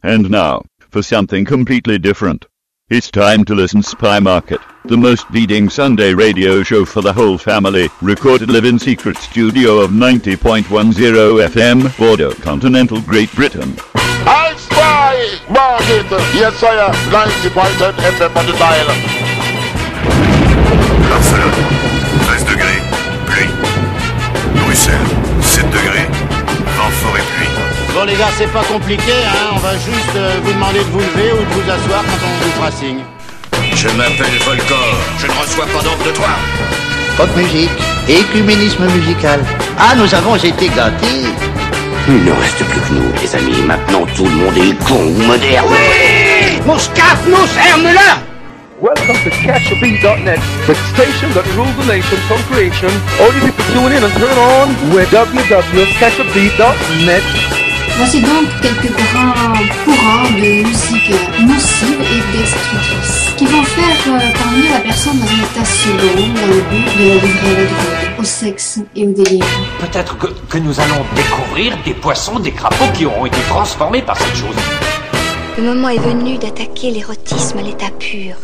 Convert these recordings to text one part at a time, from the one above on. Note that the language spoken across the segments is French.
And now, for something completely different. It's time to listen Spy Market, the most leading Sunday radio show for the whole family, recorded live in secret studio of 90.10 FM, Bordeaux, continental Great Britain. I Spy Market, yes sir, 90.10 FM on the dial. Barcelone, 13 degrés, pluie. Bruxelles, 7 degrés, vent fort et pluie. Bon les gars, c'est pas compliqué, hein. On va juste vous demander de vous lever ou de vous asseoir quand on vous fera signe. Je m'appelle Volcor, je ne reçois pas d'ordre de toi. Pop musique, écuménisme musical. Ah, nous avons été gâtés. Il ne reste plus que nous, les amis. Maintenant, tout le monde est con ou moderne. Oui, mon scaf, nos ferme-la. Welcome to CatchaBee.net, the station that rules the nation from creation. All you people tune in and turn on with www.CatchaBee.net. Voici donc quelques grands courants de musique nocive et destructrice qui vont faire parvenir la personne dans un état second dans le but de la livrer à la drogue, au sexe et au délire. Peut-être que nous allons découvrir des poissons, des crapauds qui auront été transformés par cette chose. Le moment est venu d'attaquer l'érotisme à l'état pur.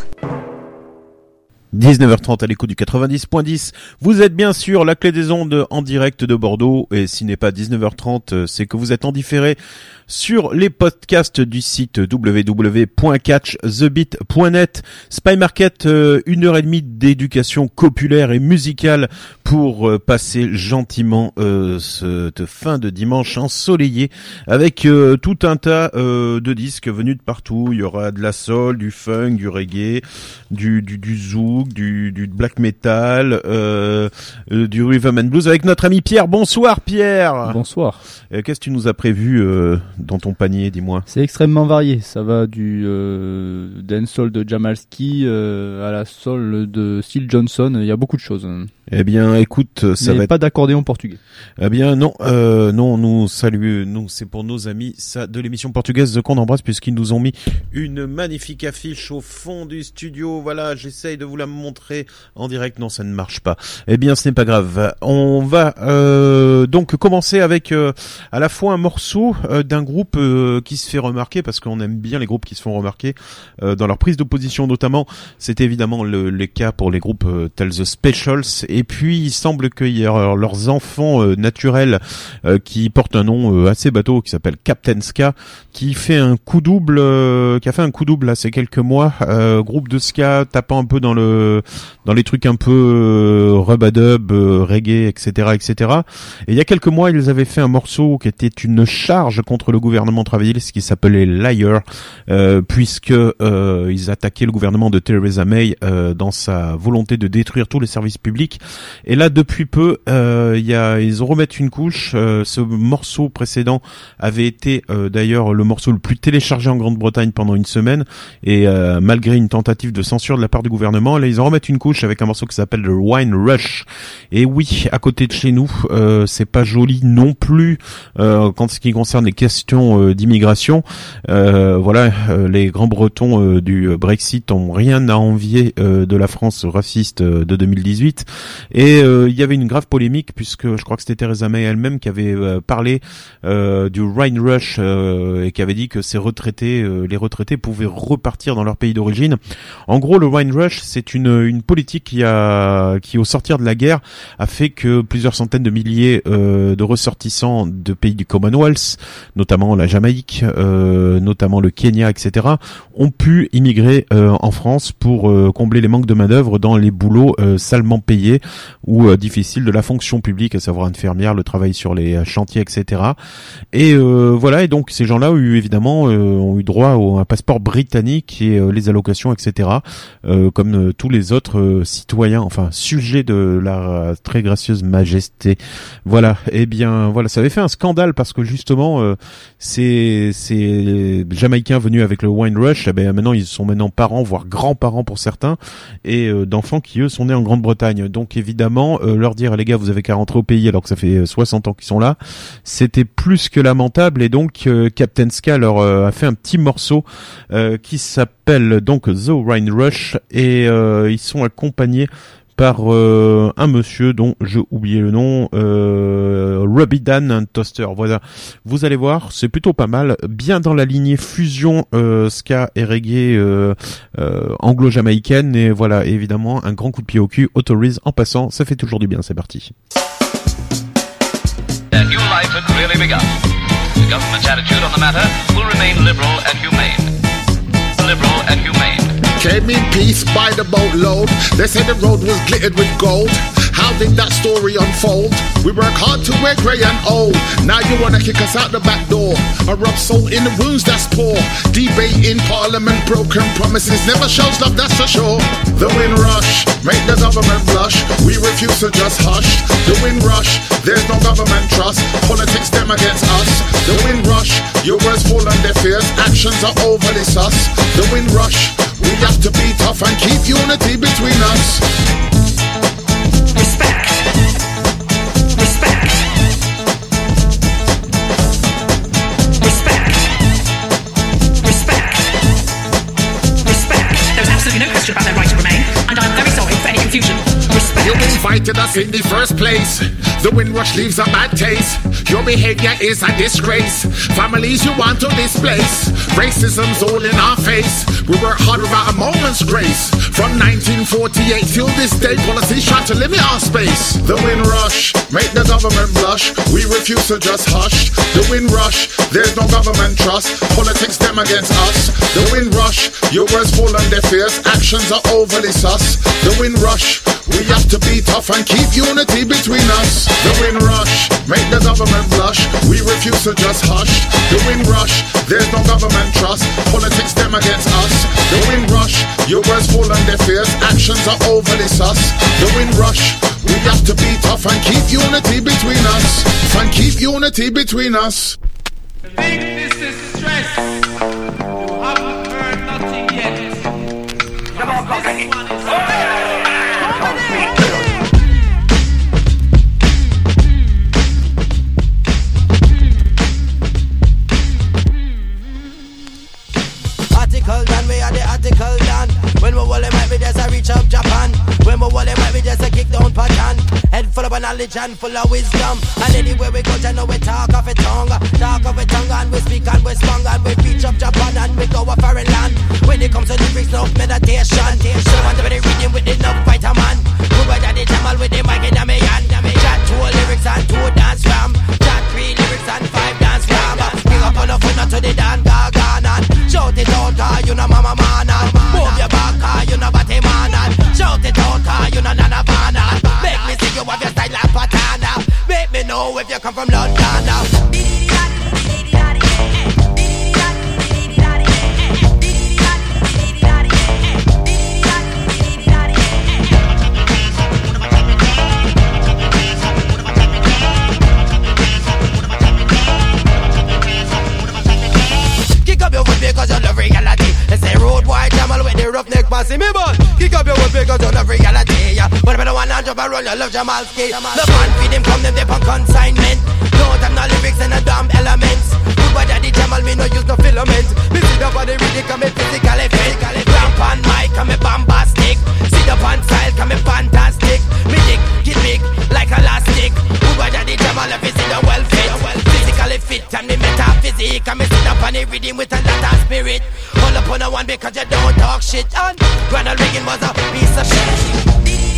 19h30 à l'écoute du 90.10. Vous êtes bien sûr la clé des ondes en direct de Bordeaux. Et s'il n'est pas 19h30, c'est que vous êtes en différé sur les podcasts du site www.catchthebeat.net. Spy Market, 1h30 d'éducation populaire et musicale pour passer gentiment cette fin de dimanche ensoleillé avec tout un tas de disques venus de partout. Il y aura de la soul, du funk, du reggae, du zouk, du black metal, du rhythm and blues avec notre ami Pierre. Bonsoir Pierre. Bonsoir. Qu'est-ce que tu nous as prévu dans ton panier, dis-moi? C'est extrêmement varié. Ça va du dancehall de Jamalski à la soul de Steel Johnson. Il y a beaucoup de choses. Eh bien, écoute, ça va être pas d'accordéon portugais. Eh bien, non, nous saluons, nous, c'est pour nos amis de l'émission portugaise qu'on embrasse puisqu'ils nous ont mis une magnifique affiche au fond du studio. Voilà, j'essaye de vous la montrer en direct. Non, ça ne marche pas. Eh bien, ce n'est pas grave. On va donc commencer avec à la fois un morceau d'un groupe qui se fait remarquer parce qu'on aime bien les groupes qui se font remarquer dans leur prise de position notamment. C'est évidemment le cas pour les groupes tels The Specials. Et puis, il semble qu'il y a leurs enfants naturels qui portent un nom assez bateau qui s'appelle Captain Ska, qui fait un coup double, qui a fait un coup double là ces quelques mois. Groupe de ska tapant un peu dans les trucs un peu rub-a-dub, reggae, etc., etc. Et il y a quelques mois, ils avaient fait un morceau qui était une charge contre le gouvernement travailliste qui s'appelait Liar, puisque ils attaquaient le gouvernement de Theresa May dans sa volonté de détruire tous les services publics. Et là, depuis peu, ils ont remis une couche. Ce morceau précédent avait été d'ailleurs le morceau le plus téléchargé en Grande-Bretagne pendant une semaine. Et malgré une tentative de censure de la part du gouvernement, là, ils en remettent une couche avec un morceau qui s'appelle The Wine Rush. Et oui, à côté de chez nous, c'est pas joli non plus quand ce qui concerne les questions d'immigration. Voilà, les grands Bretons du Brexit ont rien à envier de la France raciste de 2018. Et il y avait une grave polémique puisque je crois que c'était Theresa May elle-même qui avait parlé du Wine Rush et qui avait dit que les retraités pouvaient repartir dans leur pays d'origine. En gros, le Wine Rush, c'est une politique qui au sortir de la guerre a fait que plusieurs centaines de milliers de ressortissants de pays du Commonwealth, notamment la Jamaïque, notamment le Kenya, etc., ont pu immigrer en France pour combler les manques de main-d'œuvre dans les boulots salement payés ou difficiles de la fonction publique, à savoir infirmière, le travail sur les chantiers, etc. Et voilà, et donc ces gens-là ont eu droit à un passeport britannique et les allocations, etc. Comme tous les autres citoyens, enfin sujets de la très gracieuse majesté. Voilà, et bien voilà, ça avait fait un scandale parce que justement ces Jamaïcains venus avec le Wine Rush, maintenant ils sont parents, voire grands-parents pour certains, et d'enfants qui eux sont nés en Grande-Bretagne. Donc évidemment, leur dire les gars, vous avez qu'à rentrer au pays alors que ça fait 60 ans qu'ils sont là, c'était plus que lamentable. Et donc Captain Ska leur a fait un petit morceau qui s'appelle donc The Wine Rush, et ils sont accompagnés par un monsieur dont j'ai oublié le nom, Robbie Dan Toaster. Voilà, vous allez voir, c'est plutôt pas mal, bien dans la lignée fusion ska et reggae anglo-jamaïcaine, et voilà, évidemment un grand coup de pied au cul, Autorise en passant, ça fait toujours du bien. C'est parti. A new life had really begun. The government's attitude on the matter will remain liberal and humane. Liberal and humane. Came in peace by the boatload. They said the road was glittered with gold. How did that story unfold? We work hard till we're grey and old. Now you wanna kick us out the back door and rub salt in the wounds that's poor. Debate in parliament, broken promises never shows love, that's for sure. The wind rush, make the government blush. We refuse to just hush. The wind rush, there's no government trust. Politics them against us. The wind rush, your words fall on deaf ears. Actions are overly sus. The wind rush, we have to be tough and keep unity between us. Respect. Respect. Respect. Respect. Respect. There's absolutely no question about their right to remain, and I'm very sorry for any confusion. Respect. You invited us in the first place. The Windrush leaves a bad taste. Your behavior is a disgrace. Families you want to displace. Racism's all in our face. We work hard without a moment's grace. From 1948 till this day, policies try to limit our space. The Windrush, make the government blush. We refuse to just hush. The Windrush, there's no government trust. Politics them against us. The Windrush, your words fall on deaf ears. Actions are overly sus. The Windrush, we have to be tough and keep unity between us. The Windrush, make the government blush. We refuse to just hush. The Windrush, there's no government trust. Politics them against us. The Windrush, your words fall on deaf ears. Actions are overly sus. The Windrush, we have to be tough and keep unity between us. And keep unity between us. Think this is stress. You haven't heard nothing yet. Come on, this one is article done, we are the article done. When we wall might be just a reach up Japan. When we wall might be just a kick down pattern. Head full of knowledge and full of wisdom. And anywhere we go, I know we talk of a tongue. Talk of a tongue and we speak and we spong and we reach up Japan and we go a foreign land. When it comes to lyrics, no meditation. So want to be reading with enough vitamin. Who better the jamal with the mic in a me hand. Chat 2 lyrics and 2 dance ram. Chat 3 lyrics and 5 dance ram. Pick up on the phone to the Dan Gagan and shout it out, cause you know mama man. Move your back, cause you know body man. Shout it out, cause you know nana man. Make me see you have your style like patana. Make me know if you come from London now. Because you love reality. They say road wide jamal with the roughneck passing me but kick up your wood because you love reality. Yeah. But if I don't want to jump and roll, you love Jamalski. The band feed him come them they on consignment. No time no lyrics and no damn elements. Good boy daddy jamal me no use no filament. Me sit up on the rhythm come me physically fit. Ramp on mic come me bombastic. Sit up on style come me fantastic. Me dick get big like elastic. Good boy daddy jamal if you sit down well fit. Physically fit and me metaphysic. And me sit up on the rhythm with a lot of spirit. Hold up on the one because you don't talk shit. And Ronald Reagan was a piece of shit.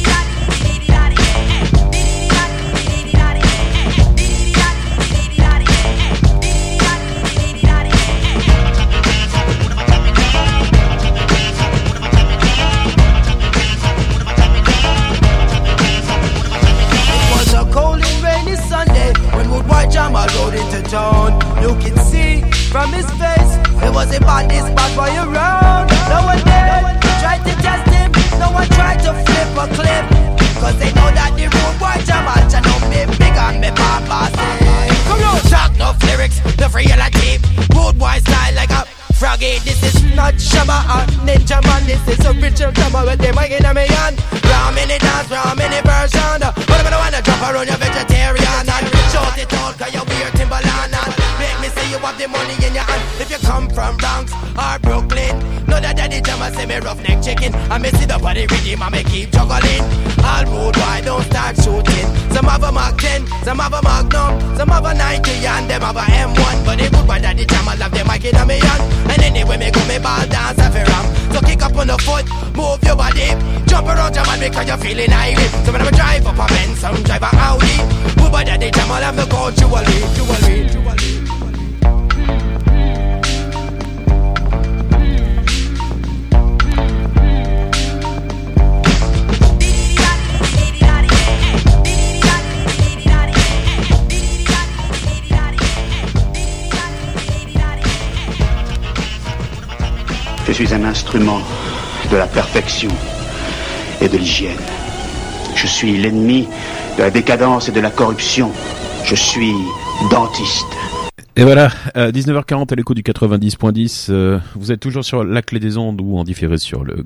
Jamal rode into town. You can see from his face it was a bad spot for you round. No one tried to test him. No one tried to flip a clip. Cause they know that the road boy Jamal can know me big and me bombastic. Come on, talk no lyrics, no reality. Road boy style like a froggy. This is not Shabba or Ninja Man. This is a Richard Jamal with the mic in a me hand. Raw mini dance, raw mini version. But if I don't wanna jump around, you're vegetarian. And short it out cause you wear Timberland. Make me say you have the money in your hand. If you come from Bronx or Brooklyn, know that the jam I say me roughneck chicken. I me see the body rhythm and me keep juggling. All road wide don't start shooting. Some have a Mark 10, some have a Magnum, some have a 90 and them have a M1. But the good part that the jam I love them I get on me hand. And anyway me go me ball dance a ram. So kick up on the foot, move your body, jump around your man because you're feeling irate. So when I drive up a Benz, some drive a Audi. Good part that the jam I love the go jewelry. Je suis un instrument de la perfection et de l'hygiène. Je suis l'ennemi de la décadence et de la corruption. Je suis dentiste. Et voilà, 19h40 à l'écho du 90.10, vous êtes toujours sur la clé des ondes ou en différé sur le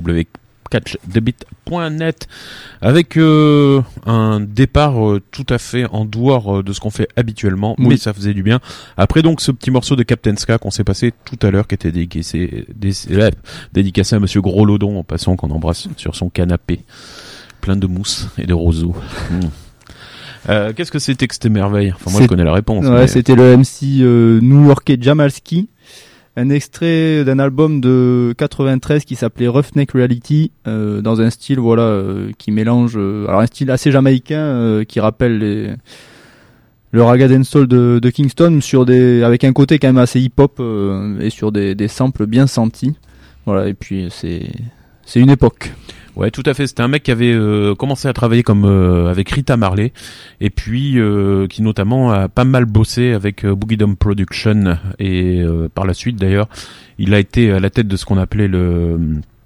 www.catchthebit.net avec un départ tout à fait en dehors de ce qu'on fait habituellement, mais ça faisait du bien. Après donc ce petit morceau de Captain Ska qu'on s'est passé tout à l'heure qui était dédicacé à Monsieur Gros Lodon en passant, qu'on embrasse sur son canapé plein de mousse et de roseaux. Qu'est-ce que c'était que cette merveille? Enfin moi je connais la réponse. Ouais, mais... c'était le MC new-yorkais Jamalski. Un extrait d'un album de 93 qui s'appelait Roughneck Reality, dans un style qui mélange alors un style assez jamaïcain qui rappelle le raga dancehall de Kingston avec un côté quand même assez hip-hop et sur des samples bien sentis. Voilà, et puis c'est une époque. Ouais, tout à fait. C'était un mec qui avait commencé à travailler avec Rita Marley, et puis qui notamment a pas mal bossé avec Boogie Down Production, et par la suite d'ailleurs, il a été à la tête de ce qu'on appelait le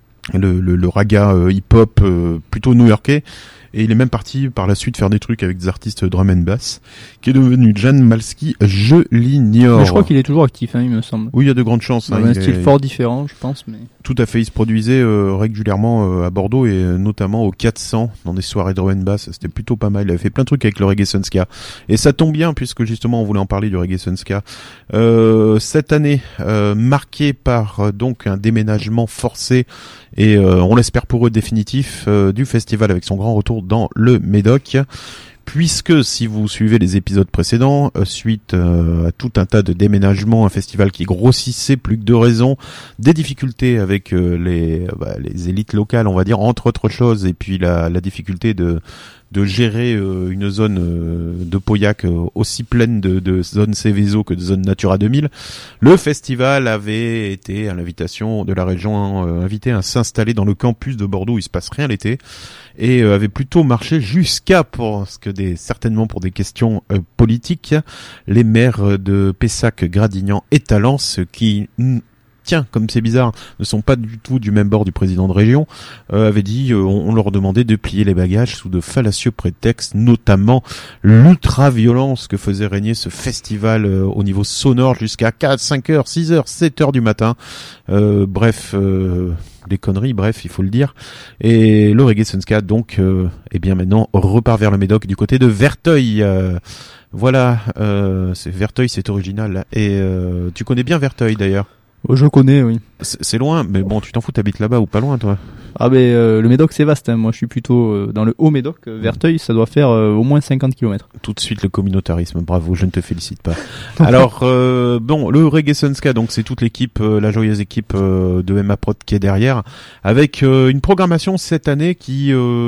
raga hip-hop plutôt new-yorkais. Et il est même parti par la suite faire des trucs avec des artistes drum and bass, qui est devenu Jamalski, je l'ignore. Mais je crois qu'il est toujours actif, il me semble. Oui, il y a de grandes chances. Il a un style fort différent, je pense. Mais... Tout à fait, il se produisait régulièrement à Bordeaux, et notamment au 400, dans des soirées drum and bass. C'était plutôt pas mal. Il avait fait plein de trucs avec le Reggae Sunska. Et ça tombe bien, puisque justement on voulait en parler du Reggae Sunska. Cette année, marquée par donc un déménagement forcé, et on l'espère pour eux définitif, du festival avec son grand retour dans le Médoc, puisque si vous suivez les épisodes précédents, suite à tout un tas de déménagements, un festival qui grossissait plus que de raison, des difficultés avec les élites locales, on va dire, entre autres choses, et puis la difficulté de gérer une zone de Pauillac aussi pleine de zones Céveso que de zones Natura 2000. Le festival avait été, à l'invitation de la région, invité à s'installer dans le campus de Bordeaux où il se passe rien l'été, et avait plutôt marché jusqu'à, certainement pour des questions politiques, les maires de Pessac, Gradignan et Talence, qui... Tiens, comme c'est bizarre, ne sont pas du tout du même bord du président de région, avait dit, on leur demandait de plier les bagages sous de fallacieux prétextes, notamment l'ultra-violence que faisait régner ce festival au niveau sonore jusqu'à 4, 5 heures, 6 heures, 7 heures du matin. Bref, des conneries, il faut le dire. Et le Reggae Sunska, donc, maintenant, repart vers le Médoc du côté de Verteuil. Voilà, Verteuil, c'est original. Et tu connais bien Verteuil, d'ailleurs? Je connais, oui. C'est loin, mais bon, tu t'en fous, t'habites là-bas ou pas loin, toi? Ah le Médoc c'est vaste, hein. Moi je suis plutôt dans le Haut-Médoc. Verteuil, ça doit faire au moins 50 km. Tout de suite le communautarisme, bravo, je ne te félicite pas. Alors, le Reggae Sunska, donc c'est toute l'équipe, la joyeuse équipe de Emma Prod qui est derrière, avec une programmation cette année qui,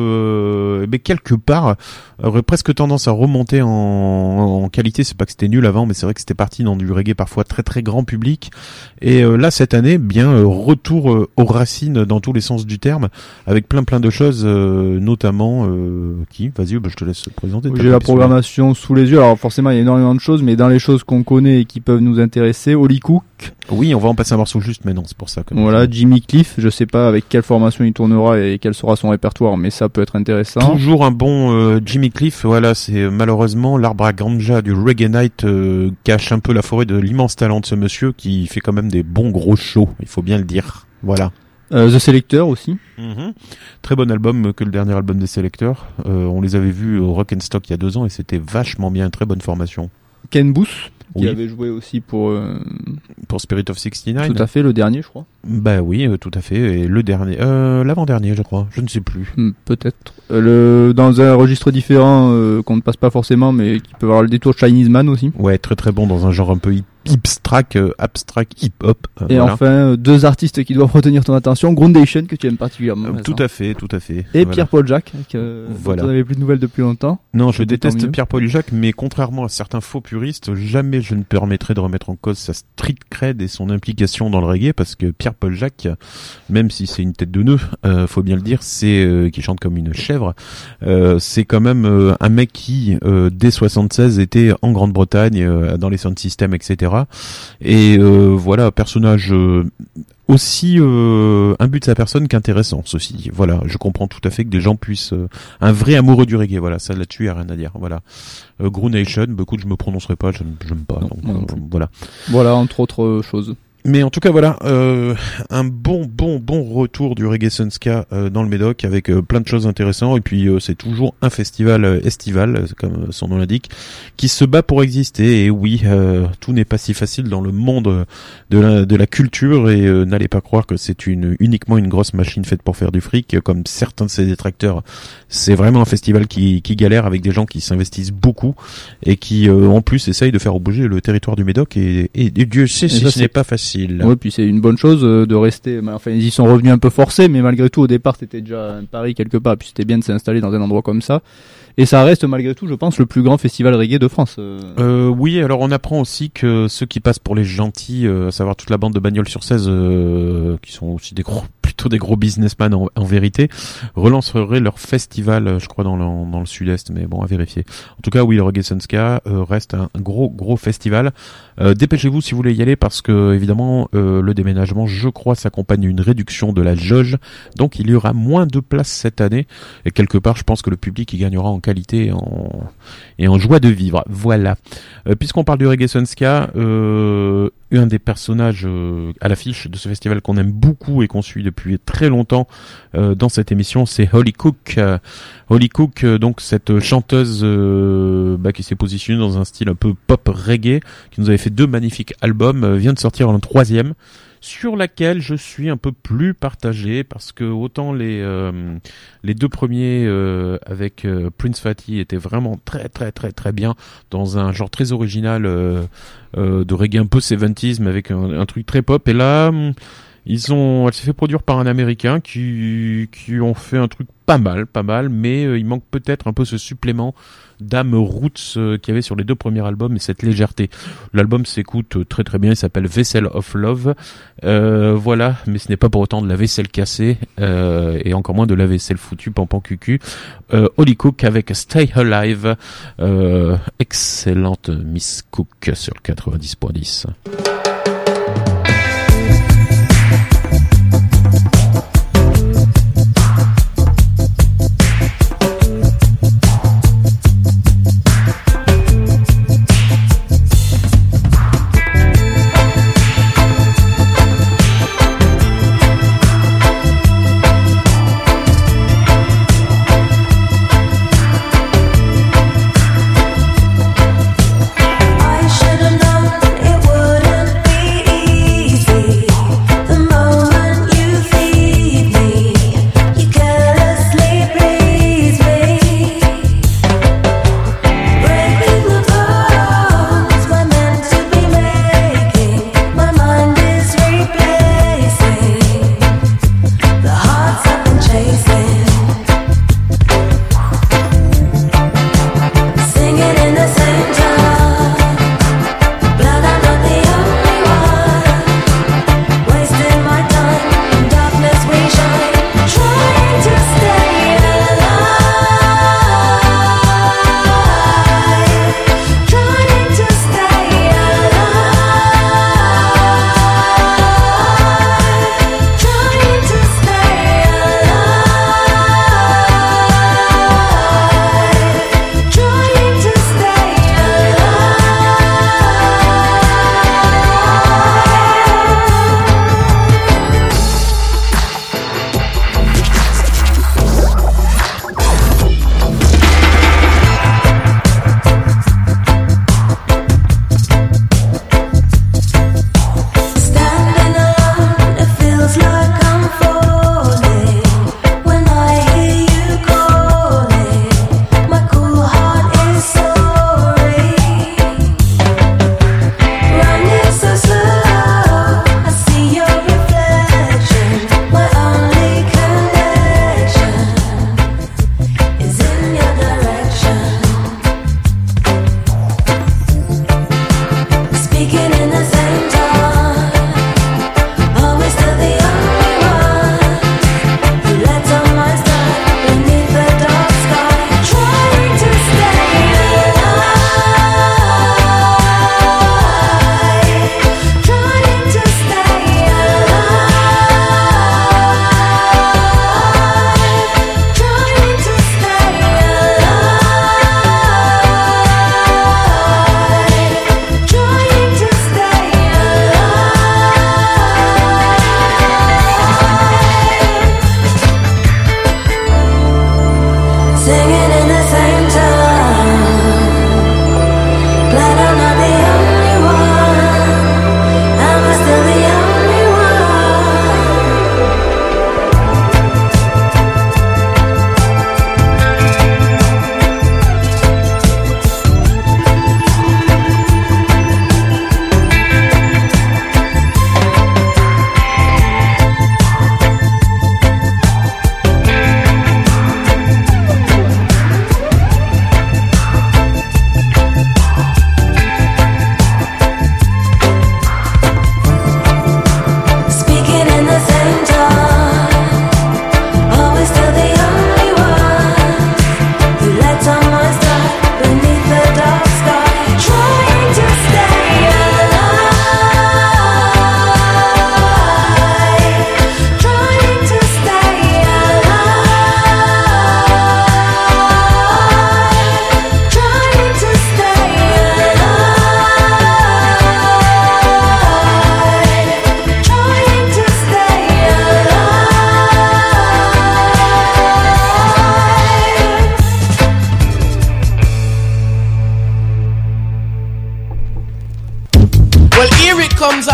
quelque part, aurait presque tendance à remonter en qualité. C'est pas que c'était nul avant, mais c'est vrai que c'était parti dans du reggae parfois très très grand public. Et là, cette année, retour aux racines dans tous les sens du terme, avec plein de choses, notamment vas-y, je te laisse présenter. J'ai la programmation sous les yeux. Alors forcément, il y a énormément de choses, mais dans les choses qu'on connaît et qui peuvent nous intéresser, Holly Cook. Oui, on va en passer un morceau juste, mais non, c'est pour ça. Voilà, Jimmy Cliff. Je sais pas avec quelle formation il tournera et quel sera son répertoire, mais ça peut être intéressant. Toujours un bon Jimmy Cliff. Voilà, c'est malheureusement l'arbre à ganja du Reggae Night cache un peu la forêt de l'immense talent de ce monsieur qui fait quand même des bons gros shows, il faut bien le dire. Voilà. The Selector aussi. Très bon album que le dernier album des Selectors. On les avait vus au Rock and Stock il y a 2 ans et c'était vachement bien, une très bonne formation. Ken Booth, qui Oui. avait joué aussi pour Spirit of 69. tout à fait le dernier, je crois. Bah oui, tout à fait. Et le dernier, l'avant-dernier, je crois. Je ne sais plus. Peut-être. Dans un registre différent qu'on ne passe pas forcément, mais qui peut avoir le détour Chinese Man aussi. Ouais, très très bon dans un genre un peu abstract hip-hop. Et voilà. enfin, deux artistes qui doivent retenir ton attention, Groundation, que tu aimes particulièrement. Tout à fait. Et Voilà. Pierre-Paul Jacques, Voilà. dont on n'avait plus de nouvelles depuis longtemps. Non, je Tant déteste mieux. Pierre-Paul Jacques, mais contrairement à certains faux puristes, jamais je ne permettrai de remettre en cause sa street cred et son implication dans le reggae, parce que Pierre-Paul Jacques, même si c'est une tête de nœud, faut bien le dire, c'est qui chante comme une chèvre, c'est quand même un mec qui, dès 76, était en Grande-Bretagne, dans les sound systems, etc. Et voilà, personnage aussi imbu de sa personne qu'intéressant, ceci. Voilà, je comprends tout à fait que des gens puissent un vrai amoureux du reggae. Voilà, ça là-dessus y a rien à dire. Voilà, Groundation, écoute, je me prononcerai pas, j'aime pas. Donc, voilà. Voilà, entre autres choses. Mais en tout cas voilà, un bon retour du reggae Sunska dans le Médoc avec plein de choses intéressantes, et puis c'est toujours un festival estival comme son nom l'indique, qui se bat pour exister. Et oui, tout n'est pas si facile dans le monde de la culture, et n'allez pas croire que c'est uniquement une grosse machine faite pour faire du fric comme certains de ses détracteurs. C'est vraiment un festival qui galère, avec des gens qui s'investissent beaucoup et qui en plus essayent de faire bouger le territoire du Médoc, et Dieu sait si ce n'est pas facile. Oui, puis c'est une bonne chose de rester. Enfin, ils y sont revenus un peu forcés, mais malgré tout, au départ, c'était déjà un pari quelque part. Puis c'était bien de s'installer dans un endroit comme ça. Et ça reste malgré tout, je pense, le plus grand festival reggae de France. Oui, alors on apprend aussi que ceux qui passent pour les gentils, à savoir toute la bande de Bagnols sur 16, qui sont aussi plutôt des gros businessmen en vérité, relanceraient leur festival, je crois, dans le sud-est, mais bon, à vérifier. En tout cas, oui, le Reggae Sunska reste un gros festival. Dépêchez-vous si vous voulez y aller, parce que évidemment le déménagement, je crois, s'accompagne d'une réduction de la jauge, donc il y aura moins de places cette année, et quelque part je pense que le public y gagnera en qualité et en joie de vivre. Voilà. Puisqu'on parle du Reggae Sunska, un des personnages à l'affiche de ce festival qu'on aime beaucoup et qu'on suit depuis très longtemps dans cette émission, c'est Holly Cook. Holly Cook, donc cette chanteuse qui s'est positionnée dans un style un peu pop reggae, qui nous avait fait 2 magnifiques albums, vient de sortir un 3e, sur laquelle je suis un peu plus partagé, parce que autant les 2 premiers avec Prince Fatty étaient vraiment très bien, dans un genre très original de reggae un peu 70s, mais avec un truc très pop. Et là, elle s'est fait produire par un Américain qui ont fait un truc pas mal, mais il manque peut-être un peu ce supplément d'âme roots qu'il y avait sur les 2 premiers albums, et cette légèreté. L'album s'écoute très bien, il s'appelle Vessel of Love. Voilà, mais ce n'est pas pour autant de la vaisselle cassée, et encore moins de la vaisselle foutue pampan cucu. Holly Cook avec Stay Alive. Excellente Miss Cook sur le 90.10. I should have known it wouldn't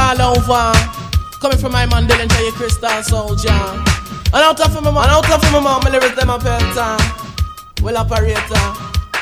all over. Coming from my man Dylan J. Crystal Soldier. And out of my mom, my lyrics them a pelter. Well operator,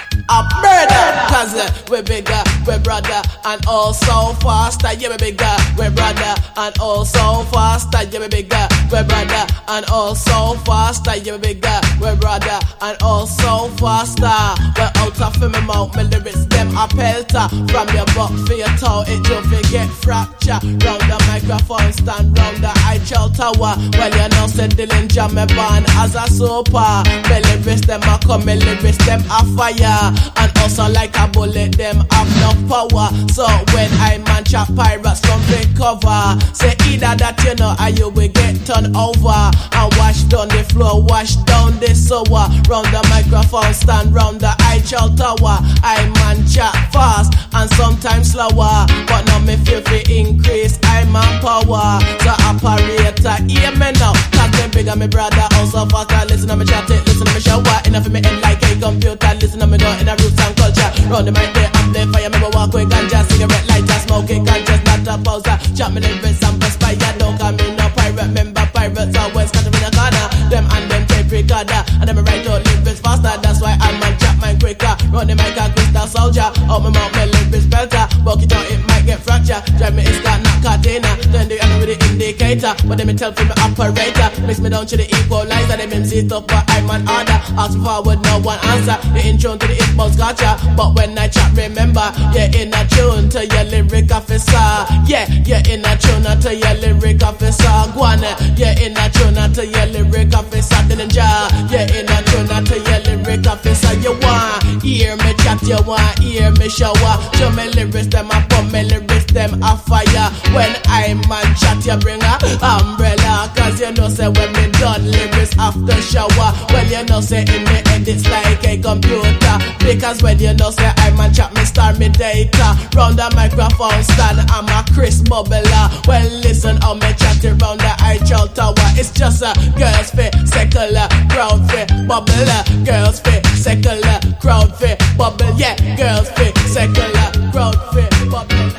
a murder. Cause we're bigger, we're brother, and also faster. Yeah, we're bigger, we're brother, and also faster. Yeah, we're bigger, we're brother, and also faster. Yeah, we're bigger, we're brother, and also faster. We're out of my mouth, my lyrics them a pelter. From your butt for your toe, it don't forget fracture. Round the microphone stand, round the Eiffel Tower. Well, you know, said Dylan Jam me born as a super. My lyrics them a come, my lyrics them a fire. And also like a bullet, them have no power. So when I man chop pirates from the cover, say either that you know or you will get turned over and wash down the floor, wash down the sewer. Round the microphone stand, round the Eiffel Tower. I man chop fast and sometimes slower, but now me feel fi increase I man power. So operator, hear me now. Cause them bigger me brother, also faster. Listen to me chat it, listen to me shower. Enough of me head like a computer. Listen to me go in a roots and culture. Round the mic there, I'm there fire. Me walk with ganja, cigarette lighter, smoking conscious, not a pauser. Chop me lyrics and perspire. Don't call me no pirate. Remember pirates always cut in the corner. Them and them tape recorder, and them write out lyrics faster. That's why I'm man chop mine quicker. Round the mic a Crystal Soldier. Out my mouth, my lyrics belter. Walk it out, it might get fracture. Drive me it's got not Catena. Then the other with the indicator, but them me tell for me operator. Mix me down to the equalizer. Them MC stuff, but I'm an order. Ask me forward, no one answer. The intro to the inbox gotcha. But when I chat, remember, you're in a tune to your lyric officer. Yeah, you're in a tune to your lyric officer. Guana, you're in a tune to your lyric officer. Ninja, you're in a tune to your lyric officer. You want hear me chat, you want hear me shower. Show me lyrics, them a pump, me lyrics, them a fire. When I man chat, you bring a umbrella. Cause you know say when me done lyrics after shower. Well you know say in me head it's like a computer. Because when you know say I man chat, me start me data. Round the microphone stand, I'm a Chris Bubbler. Well listen how me chat round the Eiffel Tower. It's just a girls fit, secular, crowd fit, bubbler. Girls fit, secular, crowd fit, bubble. Yeah, girls fit, secular, crowd fit, bubbler.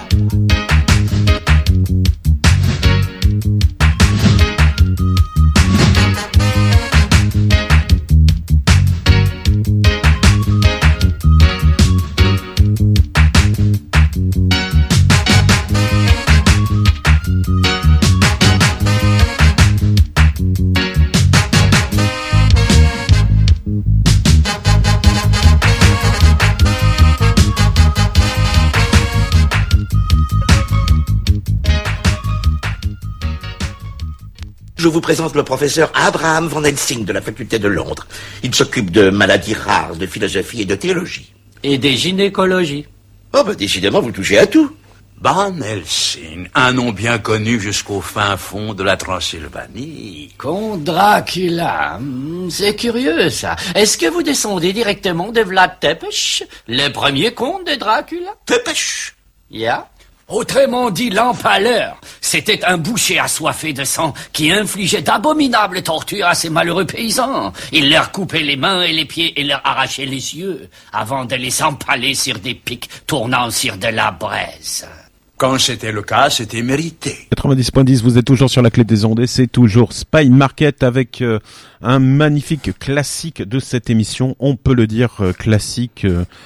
Je vous présente le professeur Abraham Van Helsing de la faculté de Londres. Il s'occupe de maladies rares, de philosophie et de théologie. Et des gynécologies. Oh bah décidément vous touchez à tout. Van Helsing, un nom bien connu jusqu'au fin fond de la Transylvanie. Comte Dracula, c'est curieux ça. Est-ce que vous descendez directement de Vlad Tepes, le premier comte de Dracula? Tepes. Yeah. Autrement dit, l'empaleur, c'était un boucher assoiffé de sang qui infligeait d'abominables tortures à ces malheureux paysans. Il leur coupait les mains et les pieds et leur arrachait les yeux avant de les empaler sur des pics tournant sur de la braise. Quand c'était le cas, c'était mérité. 90.10, vous êtes toujours sur la clé des ondes et c'est toujours Spy Market avec un magnifique classique de cette émission. On peut le dire classique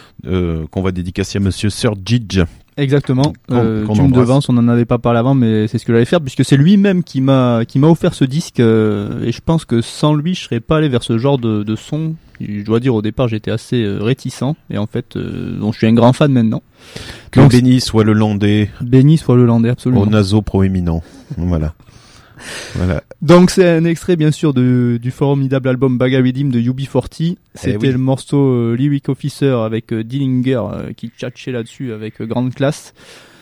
qu'on va dédicacer à Monsieur Sir Gidge. Exactement. Tu me devances, on en avait pas parlé avant, mais c'est ce que j'allais faire puisque c'est lui-même qui m'a offert ce disque et je pense que sans lui, je serais pas allé vers ce genre de son. Je dois dire au départ, j'étais assez réticent et en fait, je suis un grand fan maintenant. Que donc, béni soit le Landais. Béni soit le Landais, absolument. Au naseau proéminent. Voilà. Voilà. Donc c'est un extrait bien sûr du formidable album Bagawidim de UB40. C'était le morceau Lyric Officer avec Dillinger qui tchatchait là-dessus avec grande classe.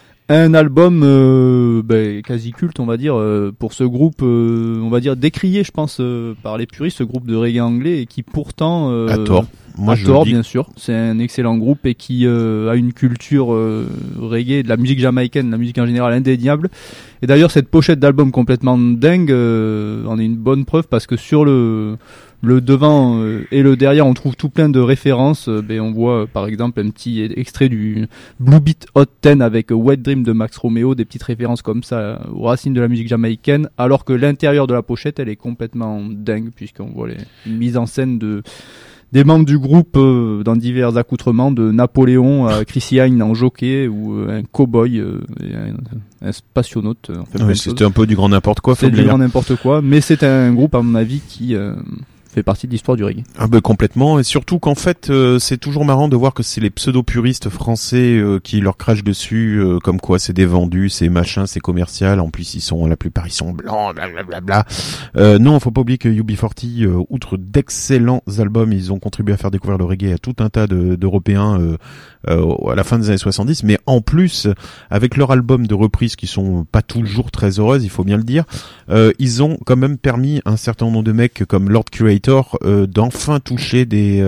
Un album quasi culte on va dire pour ce groupe on va dire décrié je pense par les puristes, ce groupe de reggae anglais et qui pourtant à tort. Moi, à tort bien sûr, c'est un excellent groupe et qui a une culture reggae, de la musique jamaïcaine, de la musique en général indéniable. Et d'ailleurs cette pochette d'album complètement dingue en est une bonne preuve parce que sur le le devant et le derrière, on trouve tout plein de références. On voit par exemple un petit extrait du Blue Beat Hot 10 avec Wet Dream de Max Romeo, des petites références comme ça aux racines de la musique jamaïcaine, alors que l'intérieur de la pochette, elle est complètement dingue, puisqu'on voit une mise en scène des membres du groupe dans divers accoutrements, de Napoléon à Chrissy Hine en jockey, ou un cow-boy, un spationaute. C'était un peu du grand n'importe quoi. C'est du grand n'importe quoi, mais c'est un groupe à mon avis qui fait partie de l'histoire du reggae. Complètement, et surtout qu'en fait c'est toujours marrant de voir que c'est les pseudo-puristes français qui leur crachent dessus, comme quoi c'est des vendus, c'est machin, c'est commercial, en plus la plupart ils sont blancs, blablabla. Non, faut pas oublier que UB40, outre d'excellents albums, ils ont contribué à faire découvrir le reggae à tout un tas d'Européens à la fin des années 70, mais en plus, avec leur album de reprises qui sont pas toujours très heureuses, il faut bien le dire, ils ont quand même permis à un certain nombre de mecs comme Lord Curator d'enfin toucher des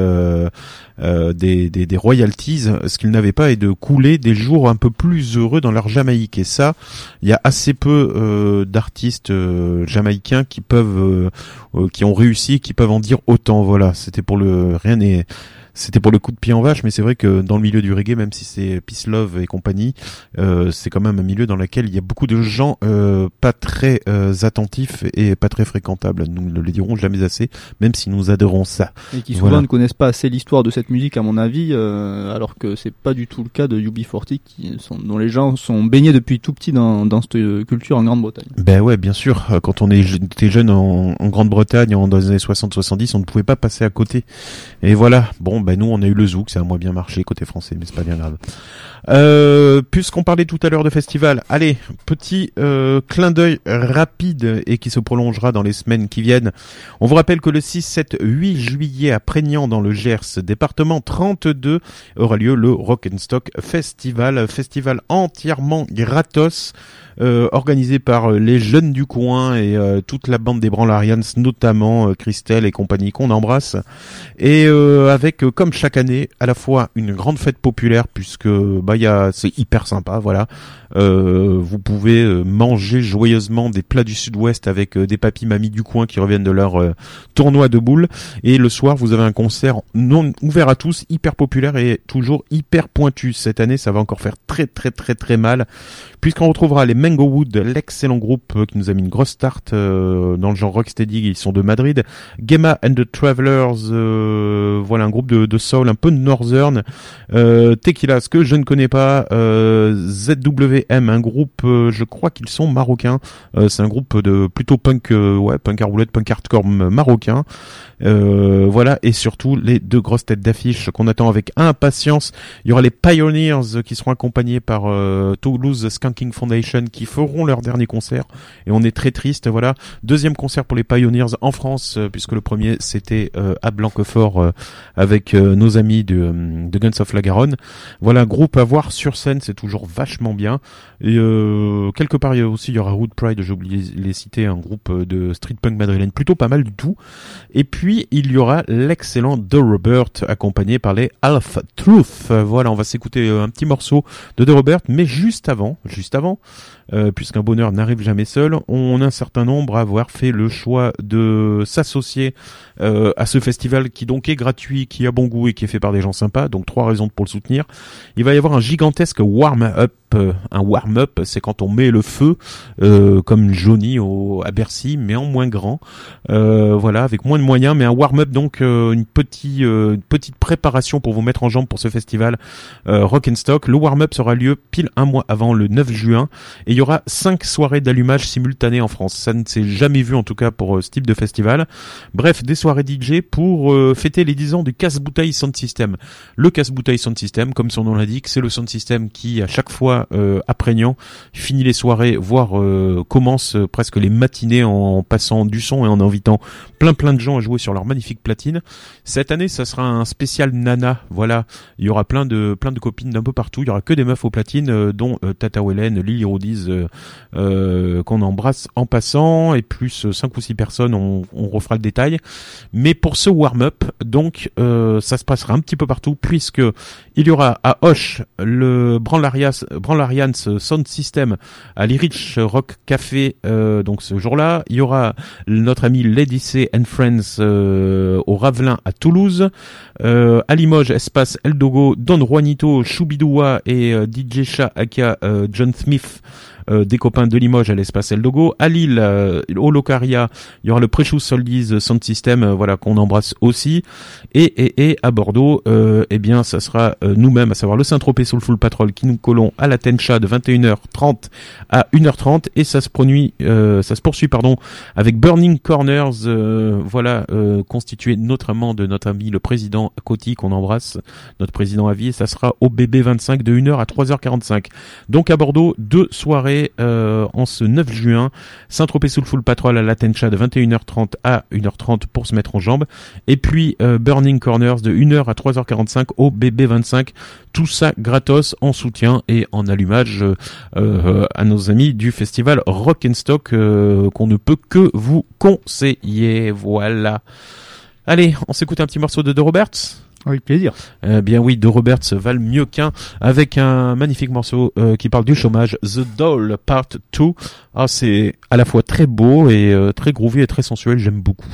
royalties, ce qu'ils n'avaient pas, et de couler des jours un peu plus heureux dans leur Jamaïque. Et ça, il y a assez peu d'artistes jamaïcains qui ont réussi, qui peuvent en dire autant. Voilà, c'était pour le coup de pied en vache, mais c'est vrai que dans le milieu du reggae, même si c'est Peace Love et compagnie, c'est quand même un milieu dans lequel il y a beaucoup de gens pas très attentifs et pas très fréquentables. Nous ne le dirons jamais assez, même si nous adorons ça. Et qui souvent ne connaissent pas assez l'histoire de cette musique, à mon avis, alors que c'est pas du tout le cas de UB40, dont les gens sont baignés depuis tout petit dans cette culture en Grande-Bretagne. Ben ouais, bien sûr. Quand on était jeune en Grande-Bretagne, dans les années 60-70, on ne pouvait pas passer à côté. Et voilà. Bon, nous on a eu le zouk, ça a moins bien marché côté français, mais c'est pas bien grave. Puisqu'on parlait tout à l'heure de festival, allez, petit clin d'œil rapide et qui se prolongera dans les semaines qui viennent. On vous rappelle que le 6, 7, 8 juillet à Prégnant dans le Gers, département 32, aura lieu le Rock'n'Stock Festival entièrement gratos, organisé par les jeunes du coin et toute la bande des Branlarians, notamment Christelle et compagnie qu'on embrasse, et avec comme chaque année à la fois une grande fête populaire, puisque c'est hyper sympa, voilà. Vous pouvez manger joyeusement des plats du sud-ouest avec des papis mamies du coin qui reviennent de leur tournoi de boules, et le soir vous avez un concert non ouvert à tous, hyper populaire et toujours hyper pointu. Cette année ça va encore faire très très très très mal, puisqu'on retrouvera les Mango Wood, l'excellent groupe qui nous a mis une grosse start dans le genre rocksteady, ils sont de Madrid. Gemma and the Travelers, voilà un groupe de soul un peu northern. Tequila, ce que je ne connais pas. ZWM, un groupe, je crois qu'ils sont marocains. C'est un groupe de plutôt punk à roulette, punk hardcore marocain. Voilà, et surtout les deux grosses têtes d'affiche qu'on attend avec impatience. Il y aura les Pioneers qui seront accompagnés par Toulouse Skanking Foundation, qui feront leur dernier concert, et on est très triste. Voilà, deuxième concert pour les Pioneers en France, puisque le premier c'était à Blanquefort avec nos amis de Guns of la Garonne. Voilà, un groupe à voir sur scène, c'est toujours vachement bien. Et quelque part aussi il y aura Root Pride, j'ai oublié les citer, un groupe de street punk madrilène plutôt pas mal du tout. Et puis il y aura l'excellent The Robert, accompagné par les Half Truth. Voilà, on va s'écouter un petit morceau de The Robert, mais juste avant, puisqu'un bonheur n'arrive jamais seul, on a un certain nombre à avoir fait le choix de s'associer à ce festival qui donc est gratuit, qui a bon goût et qui est fait par des gens sympas. Donc 3 raisons pour le soutenir. Il va y avoir un gigantesque warm-up. Un warm-up, c'est quand on met le feu, comme Johnny à Bercy, mais en moins grand. Voilà, avec moins de moyens, mais un warm-up, donc une petite préparation pour vous mettre en jambe pour ce festival Rock'n'Stock. Le warm-up sera lieu pile un mois avant, le 9 juin, et il y aura 5 soirées d'allumage simultanées en France. Ça ne s'est jamais vu en tout cas pour ce type de festival. Bref, des soirées DJ pour fêter les 10 ans du Casse-Bouteille Sound System. Le Casse-Bouteille Sound System, comme son nom l'indique, c'est le sound system qui à chaque fois à Prégnant finit les soirées, voire commence presque les matinées en passant du son et en invitant plein de gens à jouer sur leur magnifique platine. Cette année ça sera un spécial nana, voilà, il y aura plein de copines d'un peu partout, il y aura que des meufs aux platines, dont Tata Wellen, Lily Rodies, Oldies qu'on embrasse en passant, et plus 5 ou 6 personnes, on refera le détail. Mais pour ce warm-up, donc ça se passera un petit peu partout, puisque il y aura à Auch le Branlarians Sound System à l'Irish Rock Café donc ce jour-là. Il y aura notre ami Lady C and Friends au Ravelin à Toulouse. À Limoges, espace El Dogo, Don Juanito, Choubidoua et DJ Cha aka John Smith, des copains de Limoges à l'espace El Dogo. À Lille, au Locaria, il y aura le Precious Oldies Sound System, voilà, qu'on embrasse aussi. Et à Bordeaux, eh bien, ça sera nous-mêmes, à savoir le Saint-Tropez Soulful Patrol, qui nous collons à la Tencha de 21h30 à 1h30, et ça se poursuit, avec Burning Corners, constitué notamment de notre ami le président Coty, qu'on embrasse, notre président à vie, et ça sera au BB25 de 1h à 3h45. Donc à Bordeaux, 2 soirées en ce 9 juin, Saint-Tropez Soulful Patrol à la Tencha de 21h30 à 1h30 pour se mettre en jambes, et puis Burning Corners de 1h à 3h45 au BB25, tout ça gratos en soutien et en allumage à nos amis du festival Rock'n'Stock, qu'on ne peut que vous conseiller. Voilà. Allez, on s'écoute un petit morceau de The Roberts. Avec plaisir. Bien oui, The Roberts valent mieux qu'un, avec un magnifique morceau qui parle du chômage, The Doll Part 2. Ah, c'est à la fois très beau et très groovy et très sensuel, j'aime beaucoup.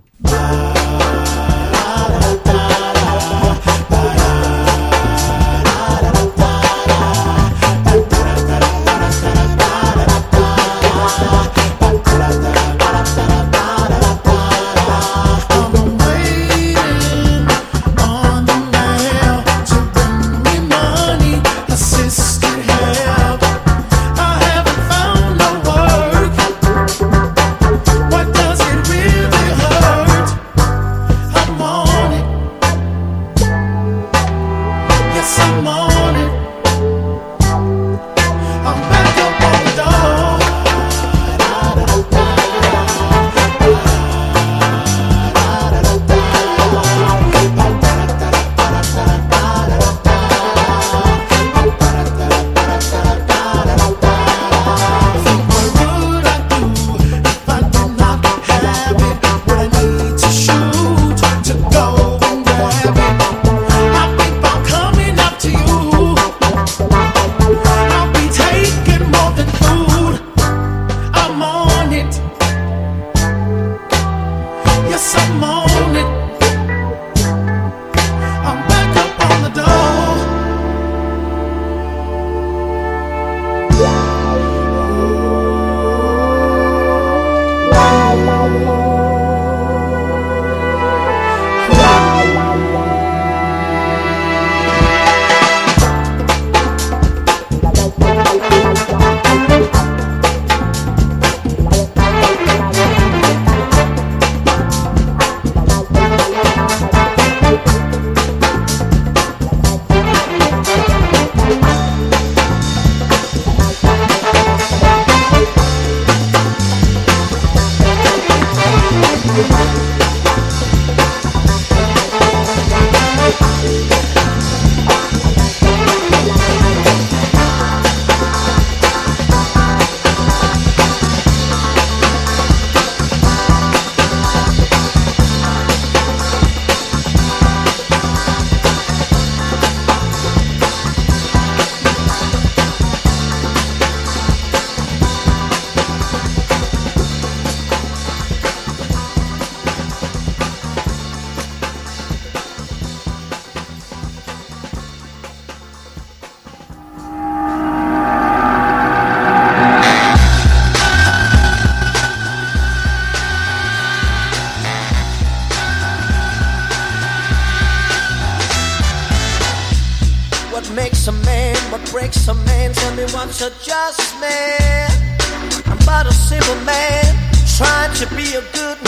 breaks a man. Tell me what's a just man. I'm but a simple man, trying to be a good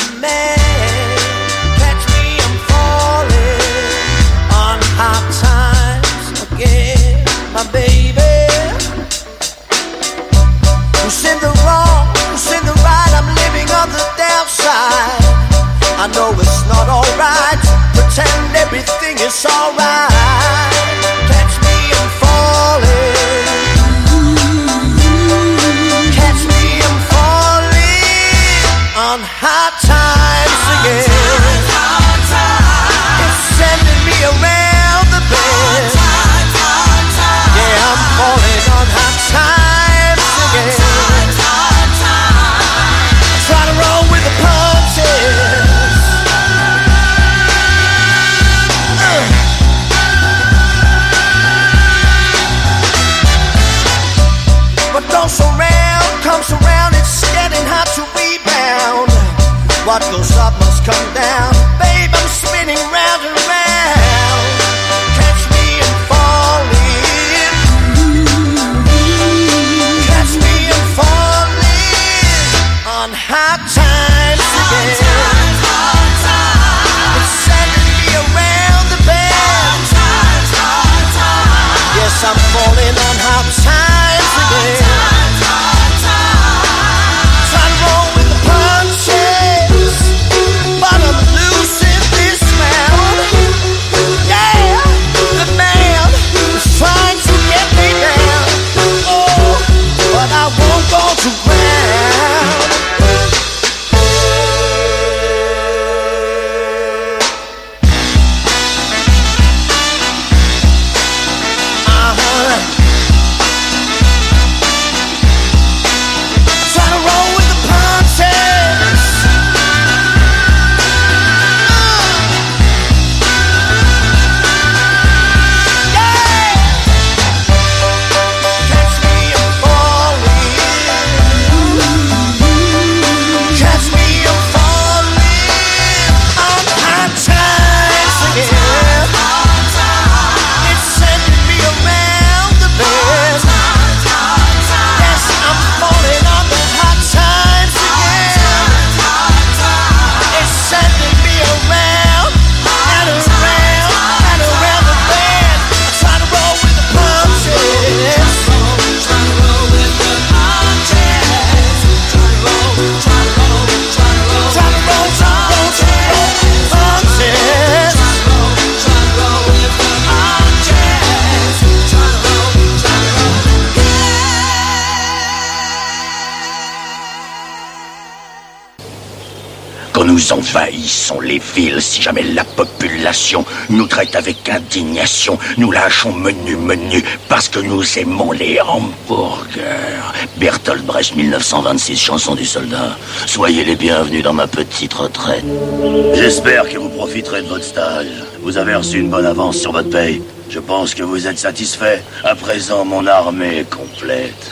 man. Catch me, I'm falling on hard times again, my baby. Who's in the wrong, who's in the right? I'm living on the downside. I know it's not alright, pretend everything is alright. Catch me, I'm falling. hard time singing. It's sending me around the bend. Yeah, I'm falling on hard time singing. Try to roll with the punches. What goes around comes around. It's getting hard to rebound. What goes up must come down. Babe, I'm spinning round and round. Catch me and falling. Catch me and falling on hard times again. It's sending me around the bend. Yes, I'm falling on hard times again. Trying to roll with the punches, but I'm losing this round. Yeah, the man is trying to get me down. Oh, but I won't go to ground. Try to roll with the punches. Catch me and falling. Catch me and falling on hard times again. It's sending me around the bend. Yes, I'm falling on the hard times again. It's sending me around and around and around the bend. Try to roll with the punches. Try to roll with the punches. Try to roll with the punches. Try to roll with the punches. Quand nous envahissons les villes, si jamais la population nous traite avec indignation, nous lâchons menu, parce que nous aimons les hamburgers. Bertolt Brecht, 1926, chanson du soldat. Soyez les bienvenus dans ma petite retraite. J'espère que vous profiterez de votre stage. Vous avez reçu une bonne avance sur votre paye. Je pense que vous êtes satisfait. À présent, mon armée est complète.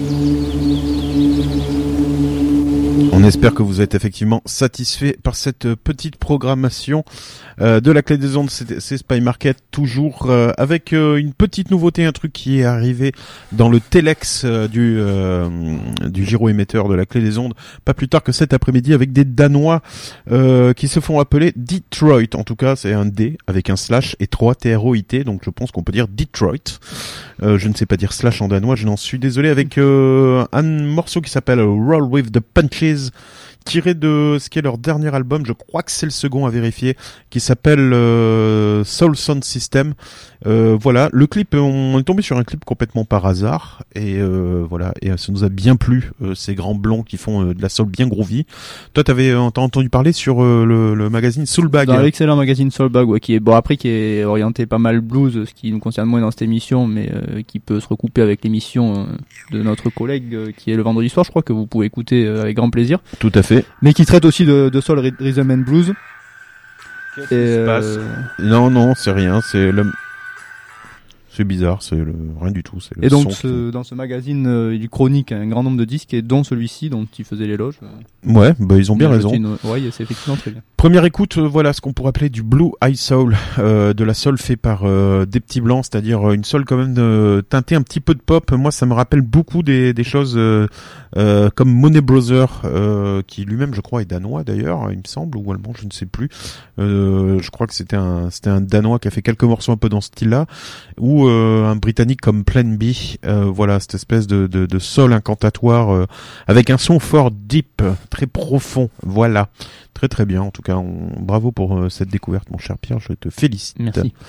On espère que vous êtes effectivement satisfait par cette petite programmation de la Clé des Ondes. C'est Spy Market, toujours avec une petite nouveauté, un truc qui est arrivé dans le Telex du gyro-émetteur de la Clé des Ondes, pas plus tard que cet après-midi, avec des Danois qui se font appeler Detroit. En tout cas, c'est un D avec un slash et 3 TROIT, donc je pense qu'on peut dire Detroit. Je ne sais pas dire slash en danois, je n'en suis désolé, avec un morceau qui s'appelle Roll with the Punches, tiré de ce qui est leur dernier album, je crois que c'est le second à vérifier, qui s'appelle Soul Sound System. Voilà, le clip, on est tombé sur un clip complètement par hasard, et voilà, et ça nous a bien plu, ces grands blonds qui font de la soul bien groovy. Toi, t'as entendu parler sur le magazine Soulbag. Dans l'excellent magazine Soulbag, ouais, qui est orienté pas mal blues, ce qui nous concerne moins dans cette émission, mais qui peut se recouper avec l'émission de notre collègue qui est le vendredi soir, je crois que vous pouvez écouter avec grand plaisir. Tout à fait. Mais qui traite aussi de soul rhythm and blues. Qu'est-ce qui se passe ? Non, c'est rien, c'est bizarre, rien du tout. Et donc, dans ce magazine, il chronique un grand nombre de disques, et dont celui-ci, dont il faisait l'éloge. Ouais, bah ils ont bien raison. Ouais, c'est effectivement très bien. Première écoute, voilà ce qu'on pourrait appeler du Blue Eye Soul, de la soul fait par des petits blancs, c'est-à-dire une soul quand même teintée un petit peu de pop. Moi, ça me rappelle beaucoup des choses comme Money Brother, qui lui-même, je crois, est danois d'ailleurs, il me semble, ou allemand, je ne sais plus. Je crois que c'était un danois qui a fait quelques morceaux un peu dans ce style-là, ou un britannique comme Plan B. Voilà, cette espèce de soul incantatoire avec un son fort deep, très profond. Voilà. Très très bien, en tout cas, bravo pour cette découverte, mon cher Pierre, je te félicite. Merci.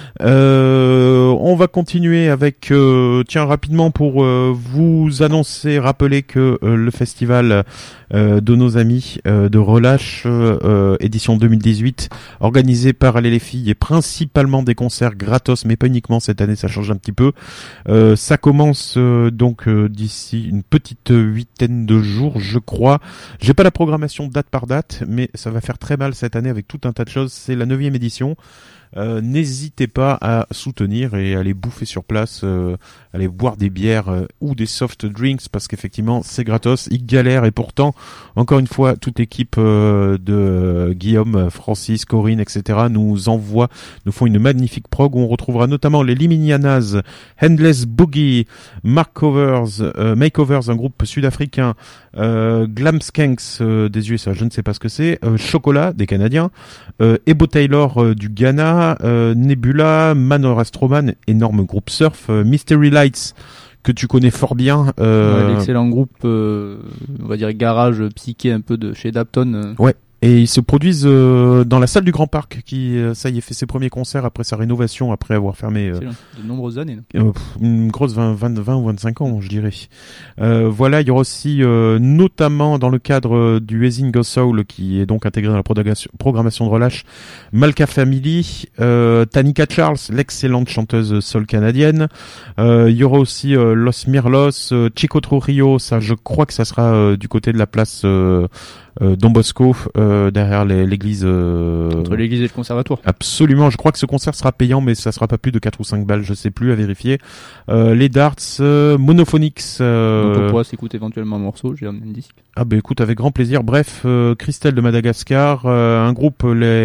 On va continuer avec tiens rapidement pour vous annoncer, rappeler que le festival de nos amis de Relâche édition 2018 organisé par Aller les filles et principalement des concerts gratos, mais pas uniquement cette année, ça change un petit peu. Ça commence donc d'ici une petite huitaine de jours, je crois. J'ai pas la programmation date par date, mais ça va faire très mal cette année avec tout un tas de choses. C'est la 9e édition. N'hésitez pas à soutenir et à aller bouffer sur place, aller boire des bières ou des soft drinks parce qu'effectivement c'est gratos, ils galèrent et pourtant encore une fois toute l'équipe de Guillaume, Francis, Corinne, etc. nous font une magnifique prog où on retrouvera notamment les Liminianas, Endless Boogie, Makeovers, un groupe sud-africain, Glam Skanks des USA, je ne sais pas ce que c'est, Chocolat des Canadiens, Ebo Taylor du Ghana, Nebula, Manor Astroman, énorme groupe surf, Mystery Lights que tu connais fort bien, l'excellent groupe on va dire garage psyché un peu de chez Dapton. Ouais. Et ils se produisent dans la salle du Grand Parc qui, ça y est, fait ses premiers concerts après sa rénovation, après avoir fermé de nombreuses années. Une grosse 20 ou 25 ans, je dirais. Voilà, il y aura aussi notamment dans le cadre du Hazing Go Soul qui est donc intégré dans la programmation de Relâche, Malka Family, Tanika Charles, l'excellente chanteuse soul canadienne. Il y aura aussi Los Mirlos, Chico Trujillo, ça je crois que ça sera du côté de la place Don Bosco, derrière l'église entre l'église et le conservatoire. Absolument, je crois que ce concert sera payant mais ça sera pas plus de 4 ou 5 balles, je sais plus, à vérifier. Les Darts, Monophonics, donc on pourra s'écouter éventuellement un morceau, j'ai amené un disque. Ah bah écoute, avec grand plaisir. Bref, Christelle de Madagascar, un groupe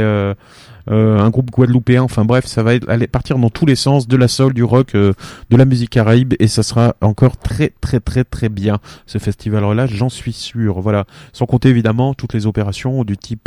un groupe guadeloupéen, enfin bref, ça va aller partir dans tous les sens, de la soul, du rock, de la musique caraïbe, et ça sera encore très très très très bien ce festival-là, j'en suis sûr. Voilà, sans compter évidemment toutes les opérations du type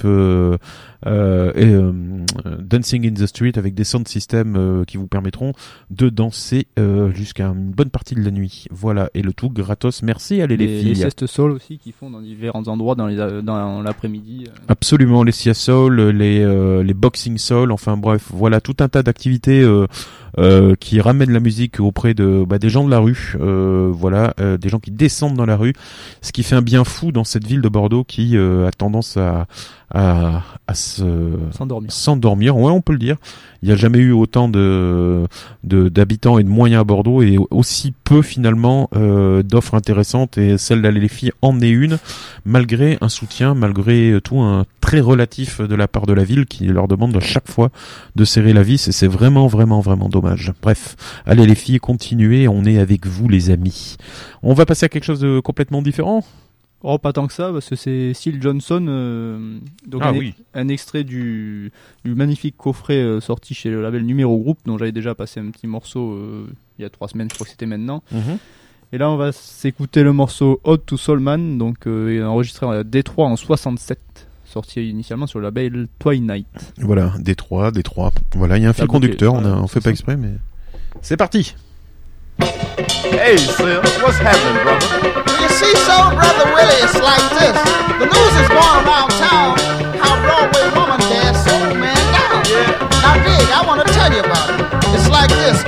Dancing in the Street avec des sound systems qui vous permettront de danser jusqu'à une bonne partie de la nuit. Voilà, et le tout gratos. Merci à les filles. Les siestes soul aussi qui font dans différents endroits dans l'après-midi. Absolument, les siestes soul, les boxing soul, enfin bref, voilà tout un tas d'activités qui ramènent la musique auprès de des gens de la rue, voilà, des gens qui descendent dans la rue, ce qui fait un bien fou dans cette ville de Bordeaux qui a tendance à s'endormir, ouais, on peut le dire. Il n'y a jamais eu autant d'habitants et de moyens à Bordeaux et aussi peu finalement d'offres intéressantes, et celle d'Aller les filles en est une, malgré un soutien, malgré tout un très relatif de la part de la ville qui leur demande à chaque fois de serrer la vis, et c'est vraiment vraiment vraiment dommage. Bref, allez les filles, continuez, on est avec vous les amis. On va passer à quelque chose de complètement différent. Oh, pas tant que ça, parce que c'est Syl Johnson, donc un extrait du magnifique coffret sorti chez le label Numéro Group, dont j'avais déjà passé un petit morceau il y a 3 semaines, je crois que c'était maintenant. Et là on va s'écouter le morceau Ode to Soulman, donc enregistré à Détroit en 67, sorti initialement sur le label Twilight. Voilà, Détroit, voilà, il y a un fil conducteur, on fait pas exprès, mais c'est parti. Hey, Sil, what's happening, brother? You see, so, Brother Willie, it's like this. The news is going around town how Broadway woman there sold man down. Yeah. Now, dig, I want to tell you about it. It's like this.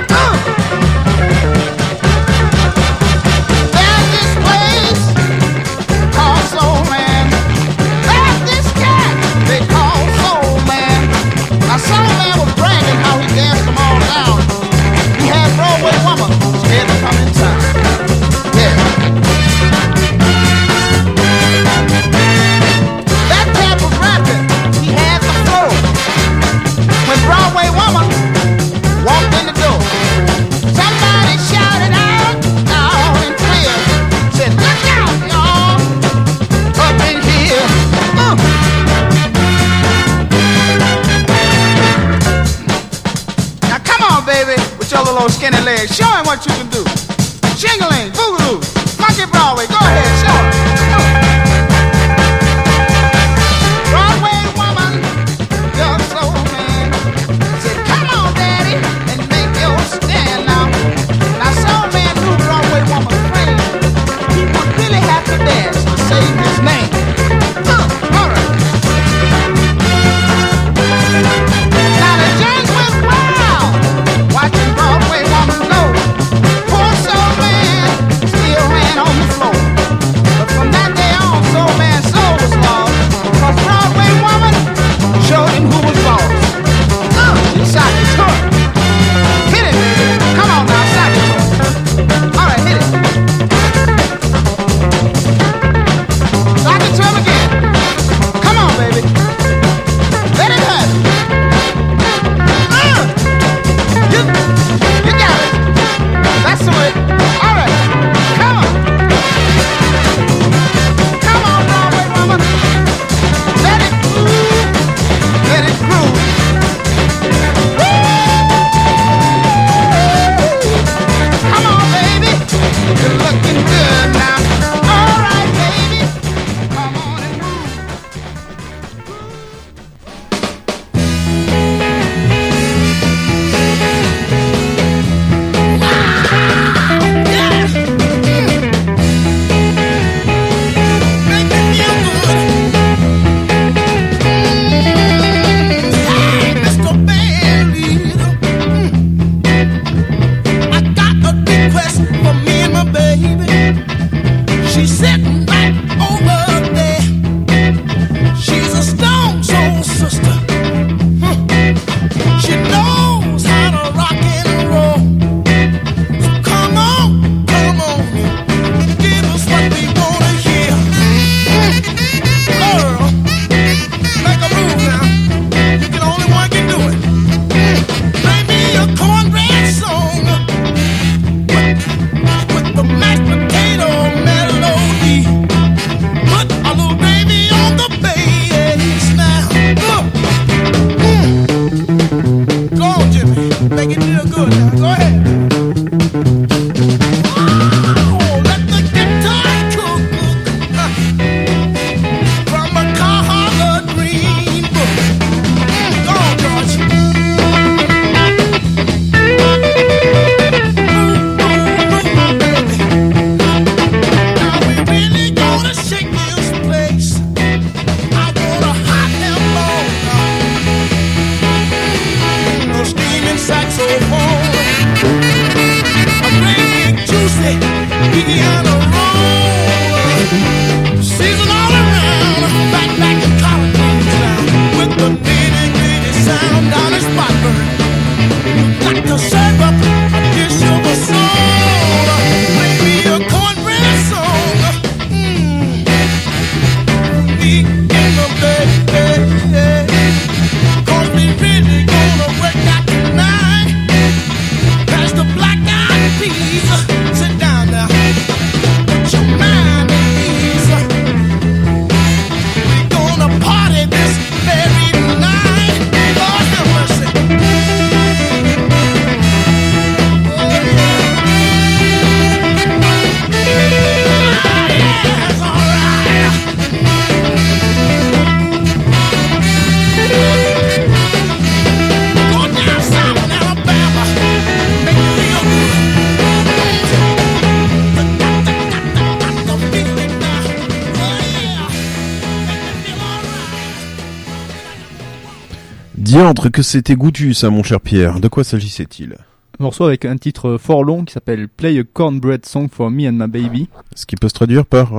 There's this place called Soul Man. There's this cat they call Soul Man. Now, Soul Man was bragging how he danced them all down. He had Broadway woman scared to come in town. Yeah. That cat was rapping. He had the flow. When Broadway woman walked in the door, somebody shouted out loud and clear, said, "Look out, y'all, up in here." Now come on, baby, with your little skinny legs. Show him what you can do. Jingling, boogaloo, funky Broadway. Go ahead, show him. Broadway woman, young soul man, said, "Come on, daddy, and make your stand now." Now, soul man knew Broadway woman's frame. He would really have to dance to save his name. All right. Now the James went wild Diantre que c'était goûtu ça mon cher Pierre. De quoi s'agissait-il? Un morceau avec un titre fort long qui s'appelle Play a Cornbread Song for Me and My Baby. Ce qui peut se traduire par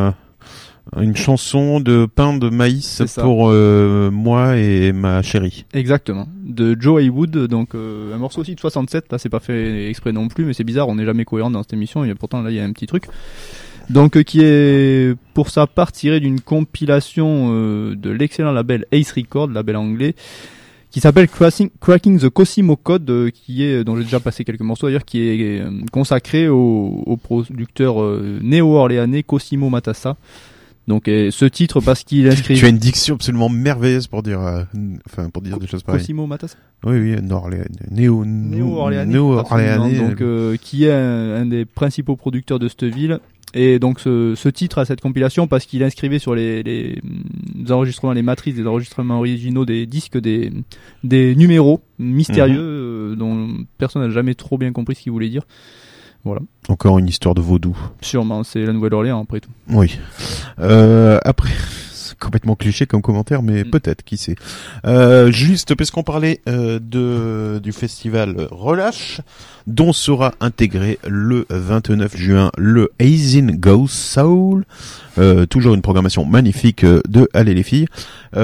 une chanson de pain de maïs pour moi et ma chérie. Exactement. De Joe Haywood, donc un morceau aussi de 67, là c'est pas fait exprès non plus, mais c'est bizarre, on n'est jamais cohérent dans cette émission, et pourtant là il y a un petit truc. Donc qui est pour sa part tiré d'une compilation de l'excellent label Ace Records, label anglais, qui s'appelle Cracking the Cosimo Code, qui est, dont j'ai déjà passé quelques morceaux d'ailleurs, qui est consacré au producteur néo-orléanais Cosimo Matassa. Donc ce titre parce qu'il inscrit. Tu as une diction absolument merveilleuse pour dire, pour dire des choses pareilles. Cosimo Matassa. Oui, néo-orléanais. Donc qui est un des principaux producteurs de cette ville. Et donc ce titre a cette compilation parce qu'il inscrivait sur les enregistrements, les matrices des enregistrements originaux des disques des numéros mystérieux dont personne n'a jamais trop bien compris ce qu'il voulait dire. Voilà. Encore une histoire de vaudou. Sûrement, c'est la Nouvelle-Orléans après tout. Oui. Après, c'est complètement cliché comme commentaire, mais peut-être, qui sait. Juste, puisqu'on parlait du festival Relâche, dont sera intégré le 29 juin le Aisin Goes Soul. Toujours une programmation magnifique de Allez les filles. Il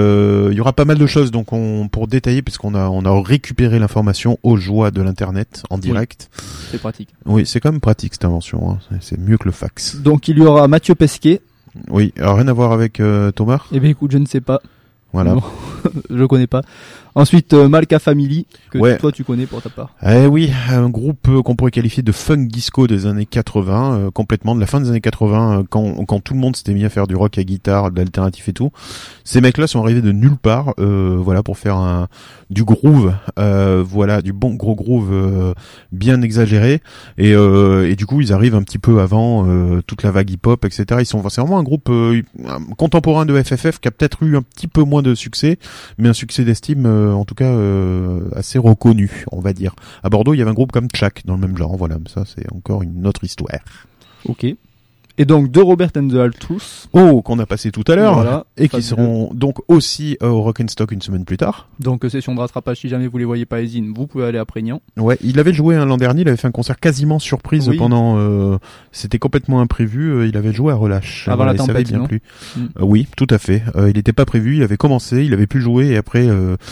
y aura pas mal de choses, donc pour détailler, puisqu'on a récupéré l'information aux joies de l'internet en direct. Oui, c'est pratique. Oui, c'est quand même pratique cette invention. Hein. C'est mieux que le fax. Donc il y aura Mathieu Pesquet. Oui, alors rien à voir avec Thomas. Eh bien écoute, je ne sais pas. Voilà. Non, je connais pas. Ensuite, Malka Family, que toi tu connais pour ta part. Eh oui, un groupe qu'on pourrait qualifier de funk disco des années 80, complètement de la fin des années 80, quand tout le monde s'était mis à faire du rock à guitare, de l'alternatif et tout. Ces mecs-là sont arrivés de nulle part, voilà, pour faire du groove, voilà, du bon gros groove bien exagéré, et du coup ils arrivent un petit peu avant toute la vague hip-hop, etc. C'est vraiment un groupe contemporain de FFF qui a peut-être eu un petit peu moins de succès, mais un succès d'estime en tout cas assez reconnu, on va dire. À Bordeaux, il y avait un groupe comme Tchak dans le même genre, voilà, ça c'est encore une autre histoire. Ok. Et donc de Robert and the Altrus. Oh, qu'on a passé tout à l'heure, voilà, et qui seront donc aussi au Rock'n'Stock une semaine plus tard. Donc session de rattrapage, si jamais vous les voyez pas à Aisin, vous pouvez aller à Prégnant. Ouais, il avait joué l'an dernier, il avait fait un concert quasiment surprise pendant... c'était complètement imprévu, il avait joué à Relâche. Avant la tempête, ça avait bien non plu. Oui, tout à fait. Il n'était pas prévu, il avait commencé, il avait pu jouer, et après,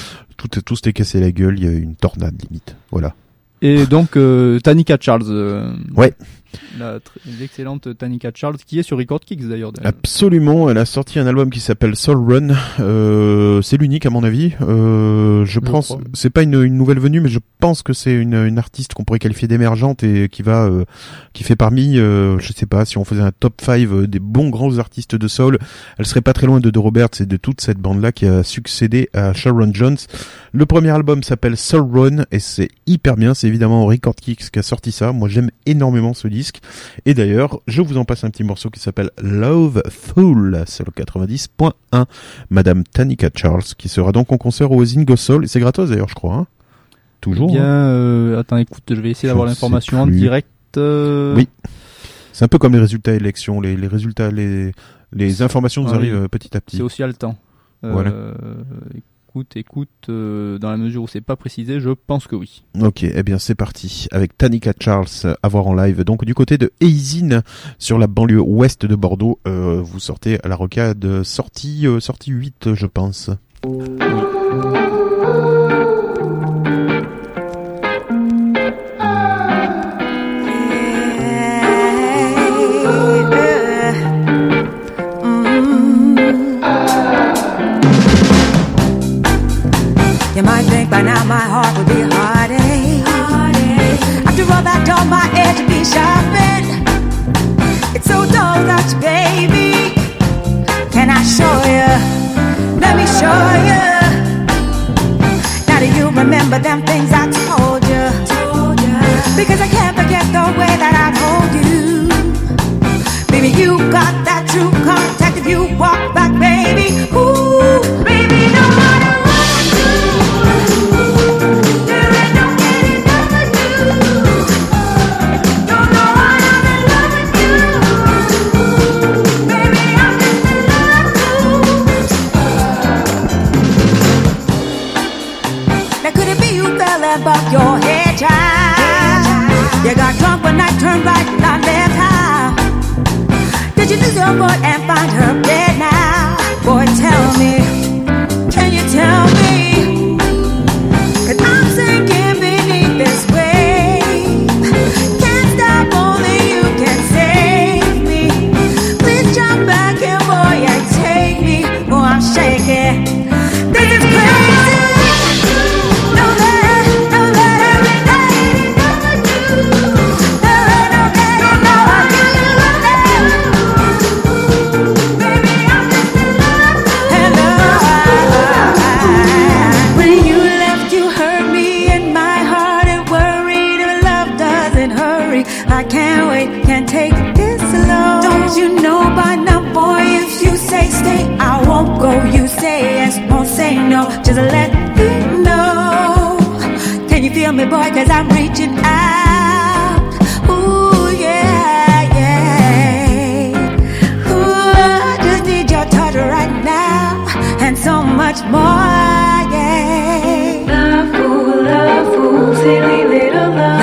tout s'était cassé la gueule, il y a eu une tornade limite. Voilà. Et donc Tanika Charles. Ouais. L'excellente Tanika Charles, qui est sur Record Kicks d'ailleurs. Absolument, elle a sorti un album qui s'appelle Soul Run. C'est l'unique à mon avis. Je pense, c'est pas une nouvelle venue, mais je pense que c'est une artiste qu'on pourrait qualifier d'émergente et qui fait parmi, je sais pas, si on faisait un top 5 des bons grands artistes de soul, elle serait pas très loin de Roberts et de toute cette bande-là qui a succédé à Sharon Jones. Le premier album s'appelle Soul Run et c'est hyper bien. C'est évidemment Record Kicks qui a sorti ça. Moi, j'aime énormément ce disque. Et d'ailleurs, je vous en passe un petit morceau qui s'appelle Love Fool sur le 90.1. Madame Tanika Charles qui sera donc en concert au Aisin Goes Soul. C'est gratos d'ailleurs, je crois. Hein. Toujours. Bien. Attends, écoute, je vais essayer d'avoir l'information en direct. Oui. C'est un peu comme les résultats élections. Les résultats, les informations nous arrivent petit à petit. C'est aussi haletant. Voilà. Écoute, dans la mesure où c'est pas précisé, je pense que oui. Ok, eh bien c'est parti, avec Tanika Charles à voir en live, donc du côté de Aisin, sur la banlieue ouest de Bordeaux, vous sortez à la rocade, sortie 8 je pense. You might think by now my heart would be heartache. After all that dull my edge to be sharpened. It's so dull that you, baby. Can I show you? Let me show you. Now do you remember them things I told you? Because I can't forget the way that I told you. Baby, you got that true contact if you walk back, baby. Ooh, baby, no matter what I do. turn right, not left. How did you lose your boy and find her dead now? Boy, tell me, can you tell me? 'Cause I'm sinking beneath this wave. Can't stop, only you can save me. Please jump back in, boy, and take me. Oh, I'm shaking. This is crazy. I can't wait, can't take this alone. Don't you know by now, boy, if you say stay, I won't go. You say yes, won't say no, just let me know. Can you feel me, boy, 'cause I'm reaching out. Ooh, yeah, yeah. Ooh, I just need your touch right now, and so much more, yeah. Love fool, silly little love.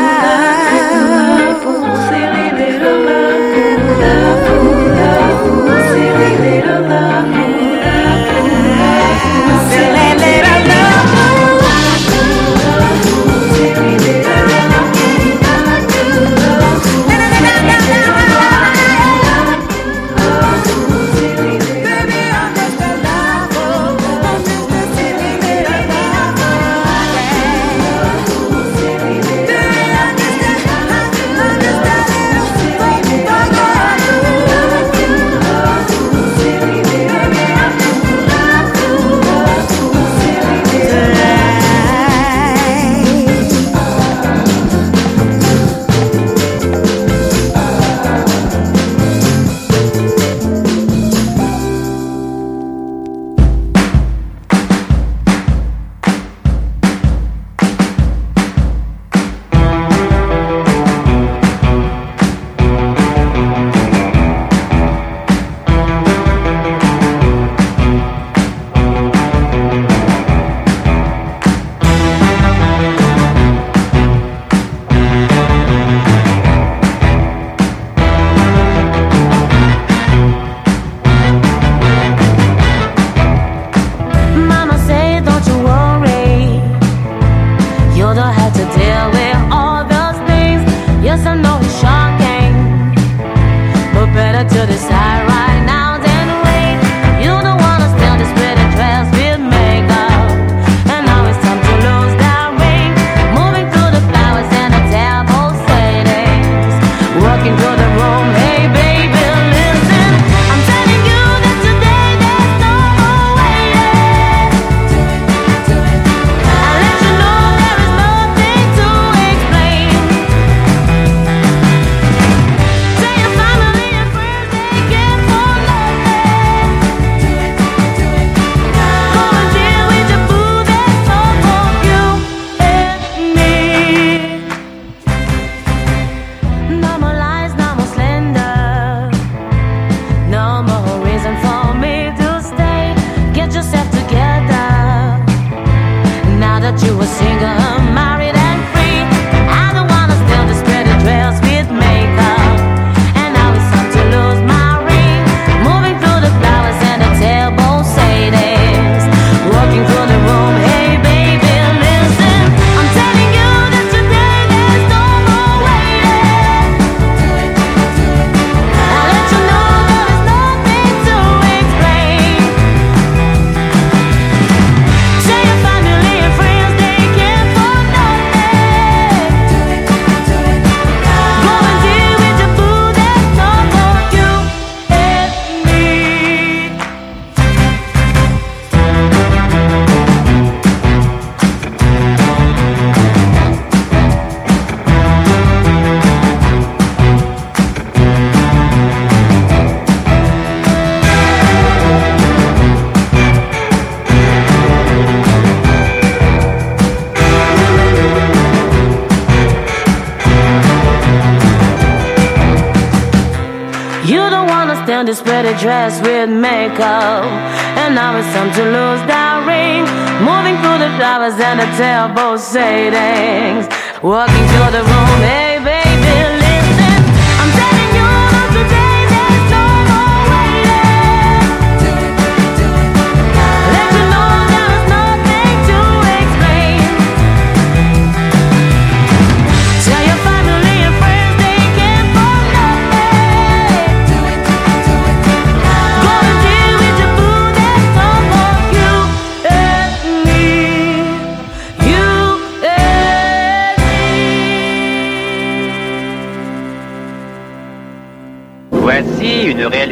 down this pretty dress with makeup, and now it's time to lose that ring. Moving through the flowers and the tailboat sailings, walking through the room, hey baby,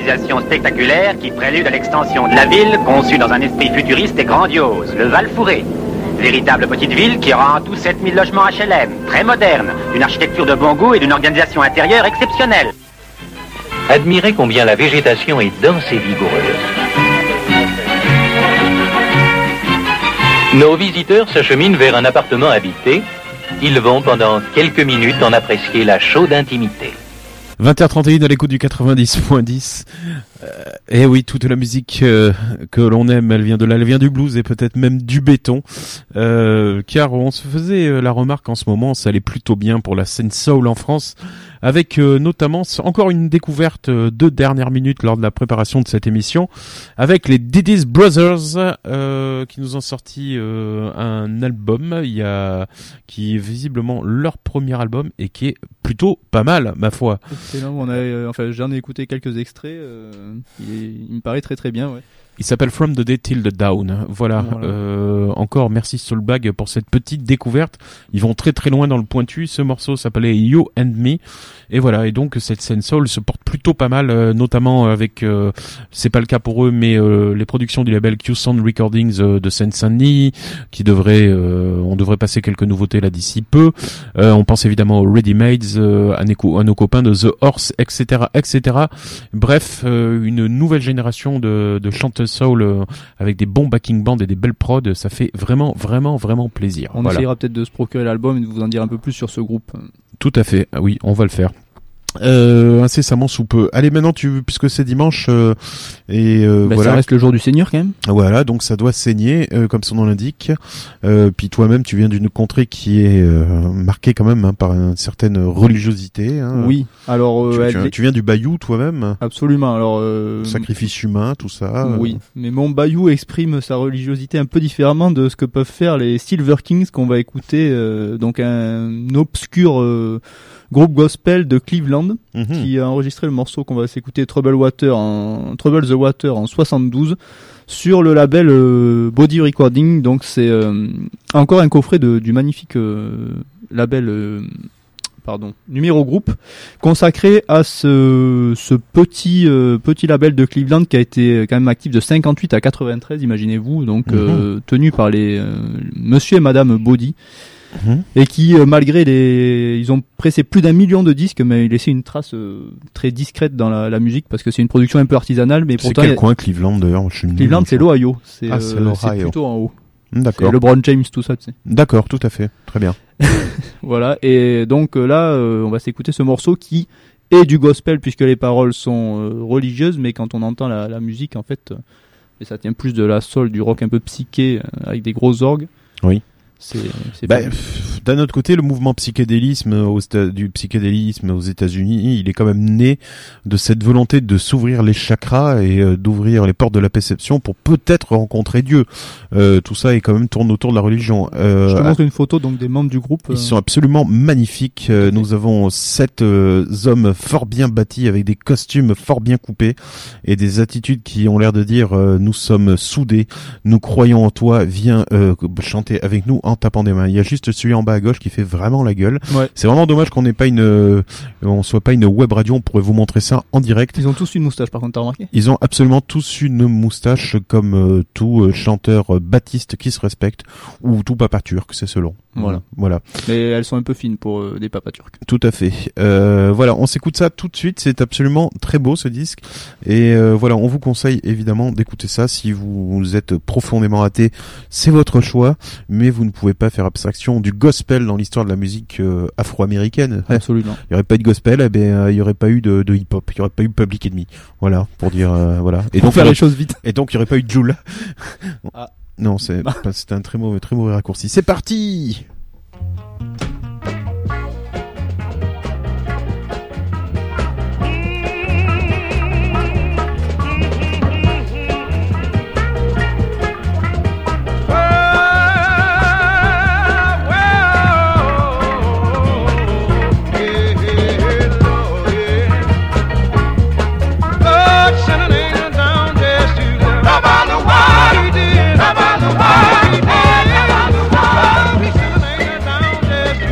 réalisation spectaculaire qui prélude à l'extension de la ville, conçue dans un esprit futuriste et grandiose, le Val-Fouré. Véritable petite ville qui aura en tout 7000 logements HLM, très moderne, d'une architecture de bon goût et d'une organisation intérieure exceptionnelle. Admirez combien la végétation est dense et vigoureuse. Nos visiteurs s'acheminent vers un appartement habité. Ils vont pendant quelques minutes en apprécier la chaude intimité. 20h31 à l'écoute du 90.10. Et oui, toute la musique que l'on aime, elle vient de là, elle vient du blues et peut-être même du béton. Car on se faisait la remarque en ce moment, ça allait plutôt bien pour la scène soul en France, avec notamment encore une découverte de dernière minute lors de la préparation de cette émission, avec les Diddy's Brothers qui nous ont sorti un album qui est visiblement leur premier album et qui est plutôt pas mal, ma foi. Excellent, j'en ai écouté quelques extraits, il me paraît très très bien, ouais. Il s'appelle From the Day Till the Dawn. Voilà. Encore merci Soulbag pour cette petite découverte. Ils vont très très loin dans le pointu. Ce morceau s'appelait You and Me. Et voilà. Et donc cette scène soul se porte plutôt pas mal, notamment avec, c'est pas le cas pour eux, mais les productions du label Q-Sound Recordings de Seine-Saint-Denis, qui on devrait passer quelques nouveautés là d'ici peu. On pense évidemment aux Ready Mades, à nos copains de The Horse, etc., etc. Bref, une nouvelle génération de chanteuses soul avec des bons backing bands et des belles prods, ça fait vraiment plaisir. On essayera peut-être de se procurer l'album et de vous en dire un peu plus sur ce groupe. Tout à fait, oui, on va le faire. Incessamment sous peu. Allez, maintenant, puisque c'est dimanche, voilà. Ça reste le jour du Seigneur, quand même. Voilà, donc ça doit saigner, comme son nom l'indique. Puis toi-même, tu viens d'une contrée qui est marquée quand même par une certaine religiosité. Hein. Oui. Alors, tu viens du Bayou, toi-même. Absolument. Alors, sacrifice humain, tout ça. Oui. Mais mon Bayou exprime sa religiosité un peu différemment de ce que peuvent faire les Silver Kings qu'on va écouter. Donc un obscur groupe gospel de Cleveland qui a enregistré le morceau qu'on va s'écouter, Trouble the Water en 72 sur le label Body Recording. Donc c'est encore un coffret du magnifique label Numéro Group, consacré à ce petit label de Cleveland qui a été quand même actif de 58 à 93, imaginez-vous, donc tenu par les monsieur et madame Body. Et qui, malgré ils ont pressé plus d'1 million de disques, mais ils laissaient une trace très discrète dans la musique, parce que c'est une production un peu artisanale, mais pourtant. C'est quel coin Cleveland d'ailleurs? Cleveland, c'est l'Ohio. C'est l'Ohio. C'est plutôt en haut. D'accord. C'est LeBron James, tout ça, tu sais. D'accord, tout à fait. Très bien. Voilà. Et donc là, on va s'écouter ce morceau qui est du gospel, puisque les paroles sont religieuses, mais quand on entend la musique, en fait, et ça tient plus de la soul, du rock un peu psyché, avec des gros orgues. Oui. D'un autre côté, le mouvement du psychédélisme aux États-Unis, il est quand même né de cette volonté de s'ouvrir les chakras et d'ouvrir les portes de la perception pour peut-être rencontrer Dieu. Tout ça est quand même tourne autour de la religion. Je te montre une photo donc des membres du groupe. Ils sont absolument magnifiques. Nous avons 7 hommes fort bien bâtis avec des costumes fort bien coupés et des attitudes qui ont l'air de dire nous sommes soudés, nous croyons en toi, viens chanter avec nous en tapant des mains. Il y a juste celui en bas à gauche qui fait vraiment la gueule. Ouais. C'est vraiment dommage qu'on n'ait pas on soit pas une web radio, on pourrait vous montrer ça en direct. Ils ont tous une moustache, par contre, t'as remarqué? Ils ont absolument tous une moustache, comme tout chanteur baptiste qui se respecte, ou tout papa turc, c'est selon. Voilà. Mais elles sont un peu fines pour des papas turcs. Tout à fait. Voilà, on s'écoute ça tout de suite, c'est absolument très beau ce disque. Et voilà, on vous conseille évidemment d'écouter ça. Si vous êtes profondément athée, c'est votre choix, mais vous ne pouvez pas faire abstraction du gospel dans l'histoire de la musique afro-américaine. Absolument. Il n'y aurait pas eu de gospel, il n'y aurait pas eu de hip-hop, il n'y aurait pas eu Public Enemy. Voilà, pour dire voilà. Et donc faire les choses vite. Et donc il n'y aurait pas eu de Jul. Ah. Non, c'était un très mauvais raccourci. C'est parti. Down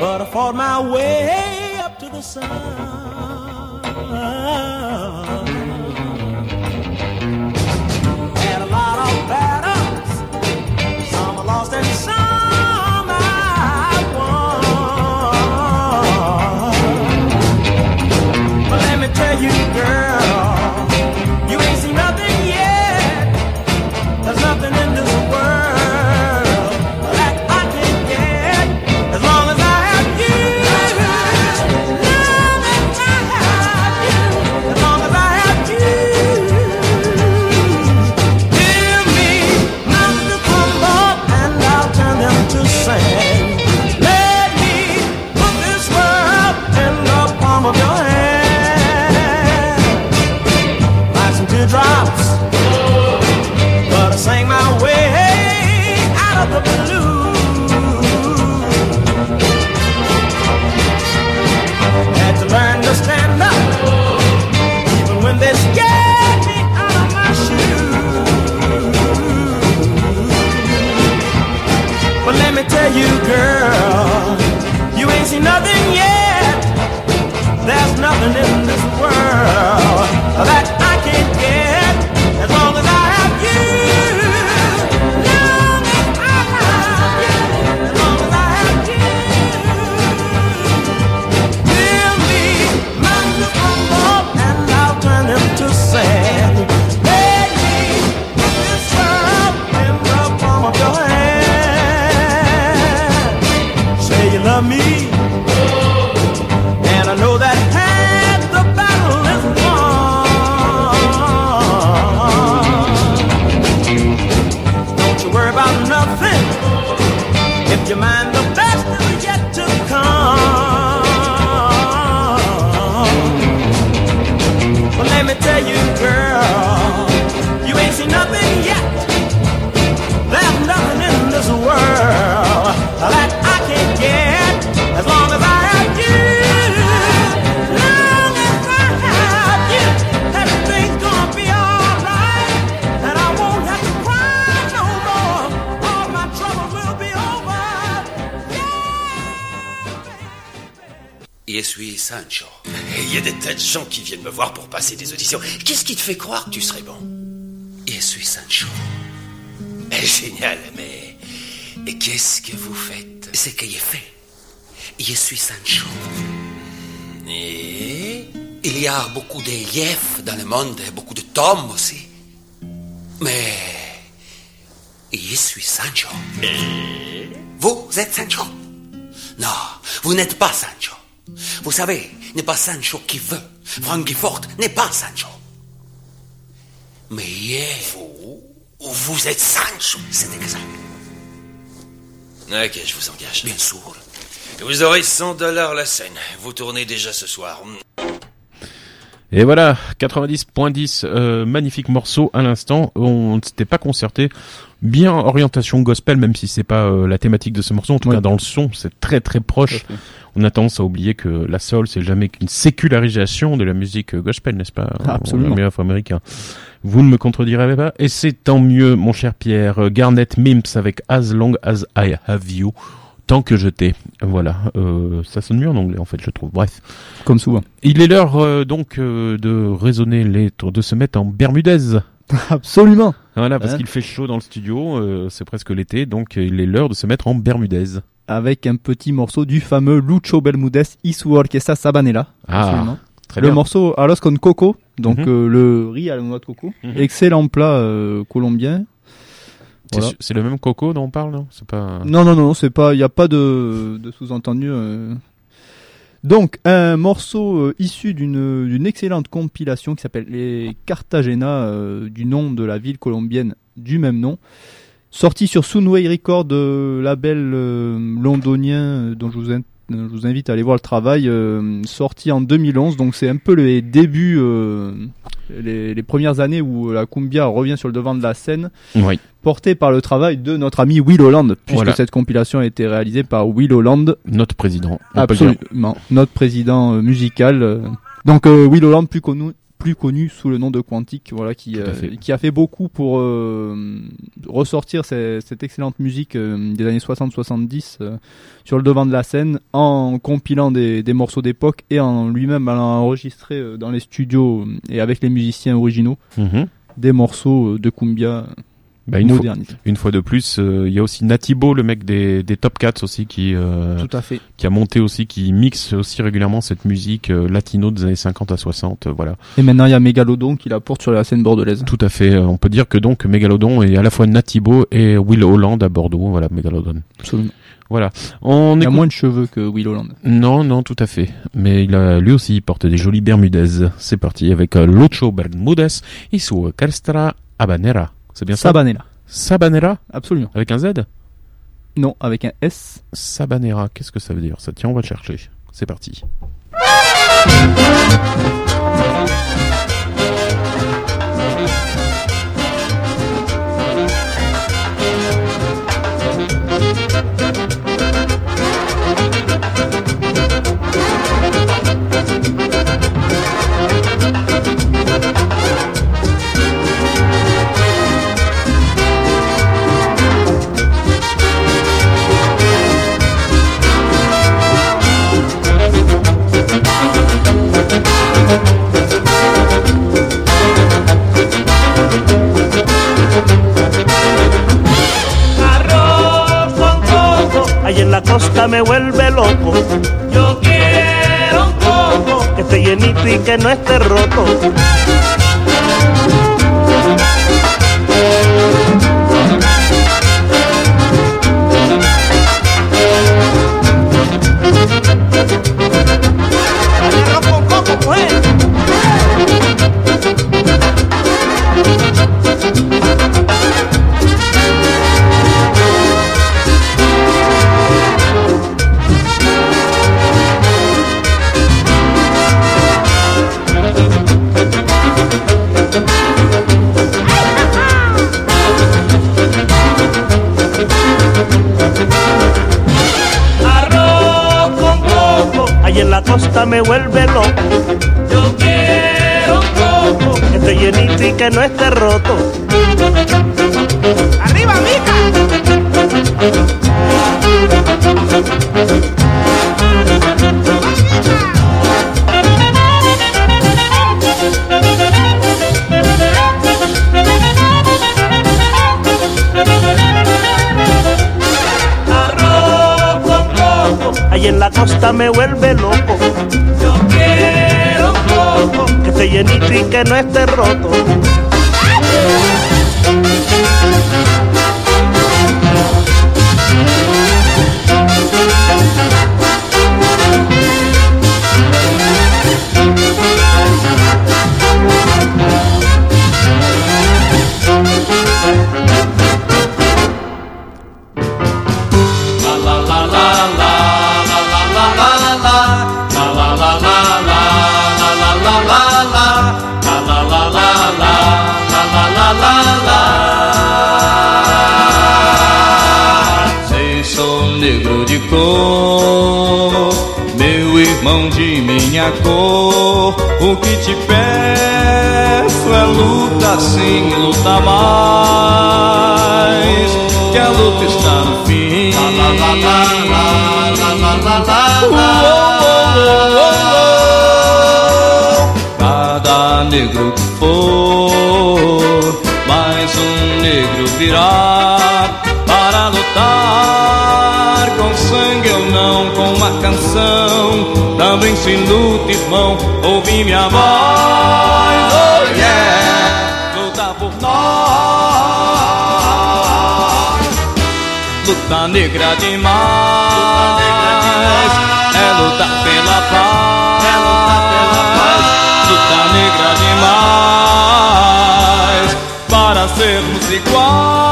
but I fought my way up to the sun. Had a lot of battles, some I lost and some I won. But let me tell you, girl, you ain't seen nothing yet. There's nothing in this world that I can get as long as I have you. As long as I have you. Give me mountains to crumble and I'll turn them to sand. Let me put this world in the palm of your hand. Like some teardrops, but I sang my way out of the blue. Had to learn to stand up, even when they scared me out of my shoes. But let me tell you, girl, you ain't seen nothing yet. There's nothing in this world that I can't get as long as I have you. Long as I have you. As long as I have you. Give me mountains to crumble and I'll turn them to sand. Let me put this world in the palm of your hand. Say you love me, and I know that half the battle is won. Don't you worry about nothing. If you mind, the best is yet to come. But let me tell you, girl, you ain't seen nothing yet. There's nothing in this world that I can't get as long as I have you. Long as I have you, everything's gonna be alright, and I won't have to cry no more. All my troubles will be over. Je suis Sancho. Il y a des tas de gens qui viennent me voir pour passer des auditions. Qu'est-ce qui te fait croire que tu serais bon? Je suis Sancho. Génial, mais qu'est-ce que vous faites? C'est que j'ai fait. Je suis Sancho. Et il y a beaucoup de liefs dans le monde, beaucoup de tomes aussi. Mais je suis Sancho. Et vous êtes Sancho? Non, vous n'êtes pas Sancho. Vous savez, n'est pas Sancho qui veut. Franguifort n'est pas Sancho. Mais vous êtes Sancho, c'est exact. Ok, je vous engage. Bien sûr. Vous aurez $100 la scène. Vous tournez déjà ce soir. Et voilà, 90.10, magnifique morceau à l'instant. On ne s'était pas concerté. Bien orientation gospel, même si c'est pas la thématique de ce morceau. En tout cas, dans le son, c'est très très proche. On a tendance à oublier que la soul, c'est jamais qu'une sécularisation de la musique gospel, n'est-ce pas? Absolument. Mais afro-américain. Vous ne me contredirez pas. Et c'est tant mieux, mon cher Pierre. Garnet Mims avec As Long As I Have You. Tant que je t'ai. Voilà. Ça sonne mieux en anglais, en fait, je trouve. Bref. Comme souvent. Il est l'heure, donc, de raisonner de se mettre en bermudaise. Absolument. Voilà, parce qu'il fait chaud dans le studio. C'est presque l'été. Donc, il est l'heure de se mettre en bermudaise. Avec un petit morceau du fameux Lucho Bermudez y su orquesta Sabanera. Ah. Très le bien. morceau Arroz con coco. Donc, le riz à la noix de coco. Excellent plat colombien. Voilà. C'est le même coco dont on parle, non? C'est pas... Non, c'est pas, il y a pas de sous-entendu. Donc, un morceau issu d'une excellente compilation qui s'appelle Les Cartagena, du nom de la ville colombienne du même nom, sorti sur Sunway Records, label londonien dont je vous invite à aller voir le travail, sorti en 2011. Donc c'est un peu les débuts, les premières années où la cumbia revient sur le devant de la scène, oui. Porté par le travail de notre ami Will Holland, puisque cette compilation a été réalisée par Will Holland, notre président. Absolument, notre président musical. Donc Will Holland, plus plus connu sous le nom de Quantique, voilà, qui a fait beaucoup pour ressortir cette excellente musique des années 60-70 sur le devant de la scène, en compilant des morceaux d'époque et en lui-même allant enregistrer dans les studios et avec les musiciens originaux des morceaux de cumbia. Une fois de plus, il y a aussi Natibo, le mec des Top Cats aussi, qui a monté aussi, qui mixe aussi régulièrement cette musique latino des années 50 à 60, voilà. Et maintenant il y a Mégalodon qui la porte sur la scène bordelaise. Tout à fait, on peut dire que donc Mégalodon est à la fois Natibo et Will Holland à Bordeaux, voilà, Mégalodon. Absolument. Voilà. Il a moins de cheveux que Will Holland. Non, tout à fait. Mais lui aussi, il porte des jolies Bermudez. C'est parti avec Lucho Bermudez et su Orchestra Habanera. C'est bien ça? Sabanera? Absolument. Avec un Z? Non, avec un S. Sabanera, qu'est-ce que ça veut dire ça? Tiens, on va le chercher. C'est parti. Ahí en la costa me vuelve loco. Yo quiero un coco que esté llenito y que no esté roto. Arroz con coco, pues. Ahí en la costa me vuelve loco. Yo quiero un coco que esté llenito y que no esté roto. ¡Arriba, mica! Ahí en la costa me vuelve loco. Yo quiero un coco que esté llenito y que no esté roto. Meu irmão de minha cor, o que te peço é luta sim, luta mais, que a luta está no fim. Cada negro que for, mais um negro virá para lutar com sangue ou não, com uma canção. Também se luta, irmão, ouvi minha voz. Oh yeah, luta por nós. Luta negra demais, é lutar pela paz. Luta negra demais, para sermos iguais.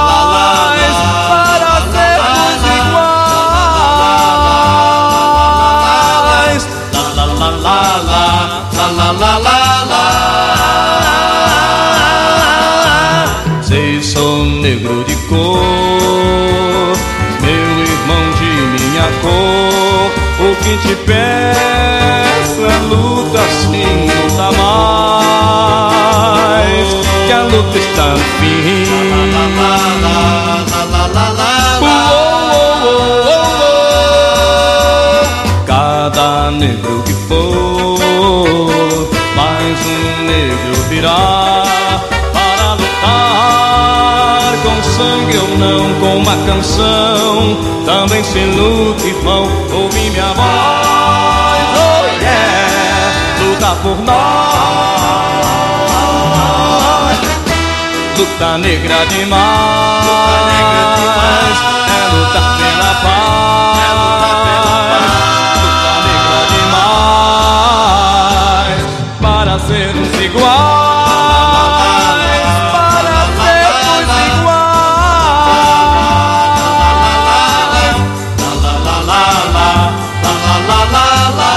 Sei, sou negro de cor, meu irmão de minha cor. O que te peço é luta sim, luta mais, luta está no fim. Cada negro que for, mais negro virá para lutar com sangue ou não, com uma canção. Também se luta, irmão, ouve minha voz, oh yeah, luta por nós. Luta negra demais, é lutar pela paz. Luta negra demais, para sermos iguais, para sermos iguais. La la la la la, la la la la la.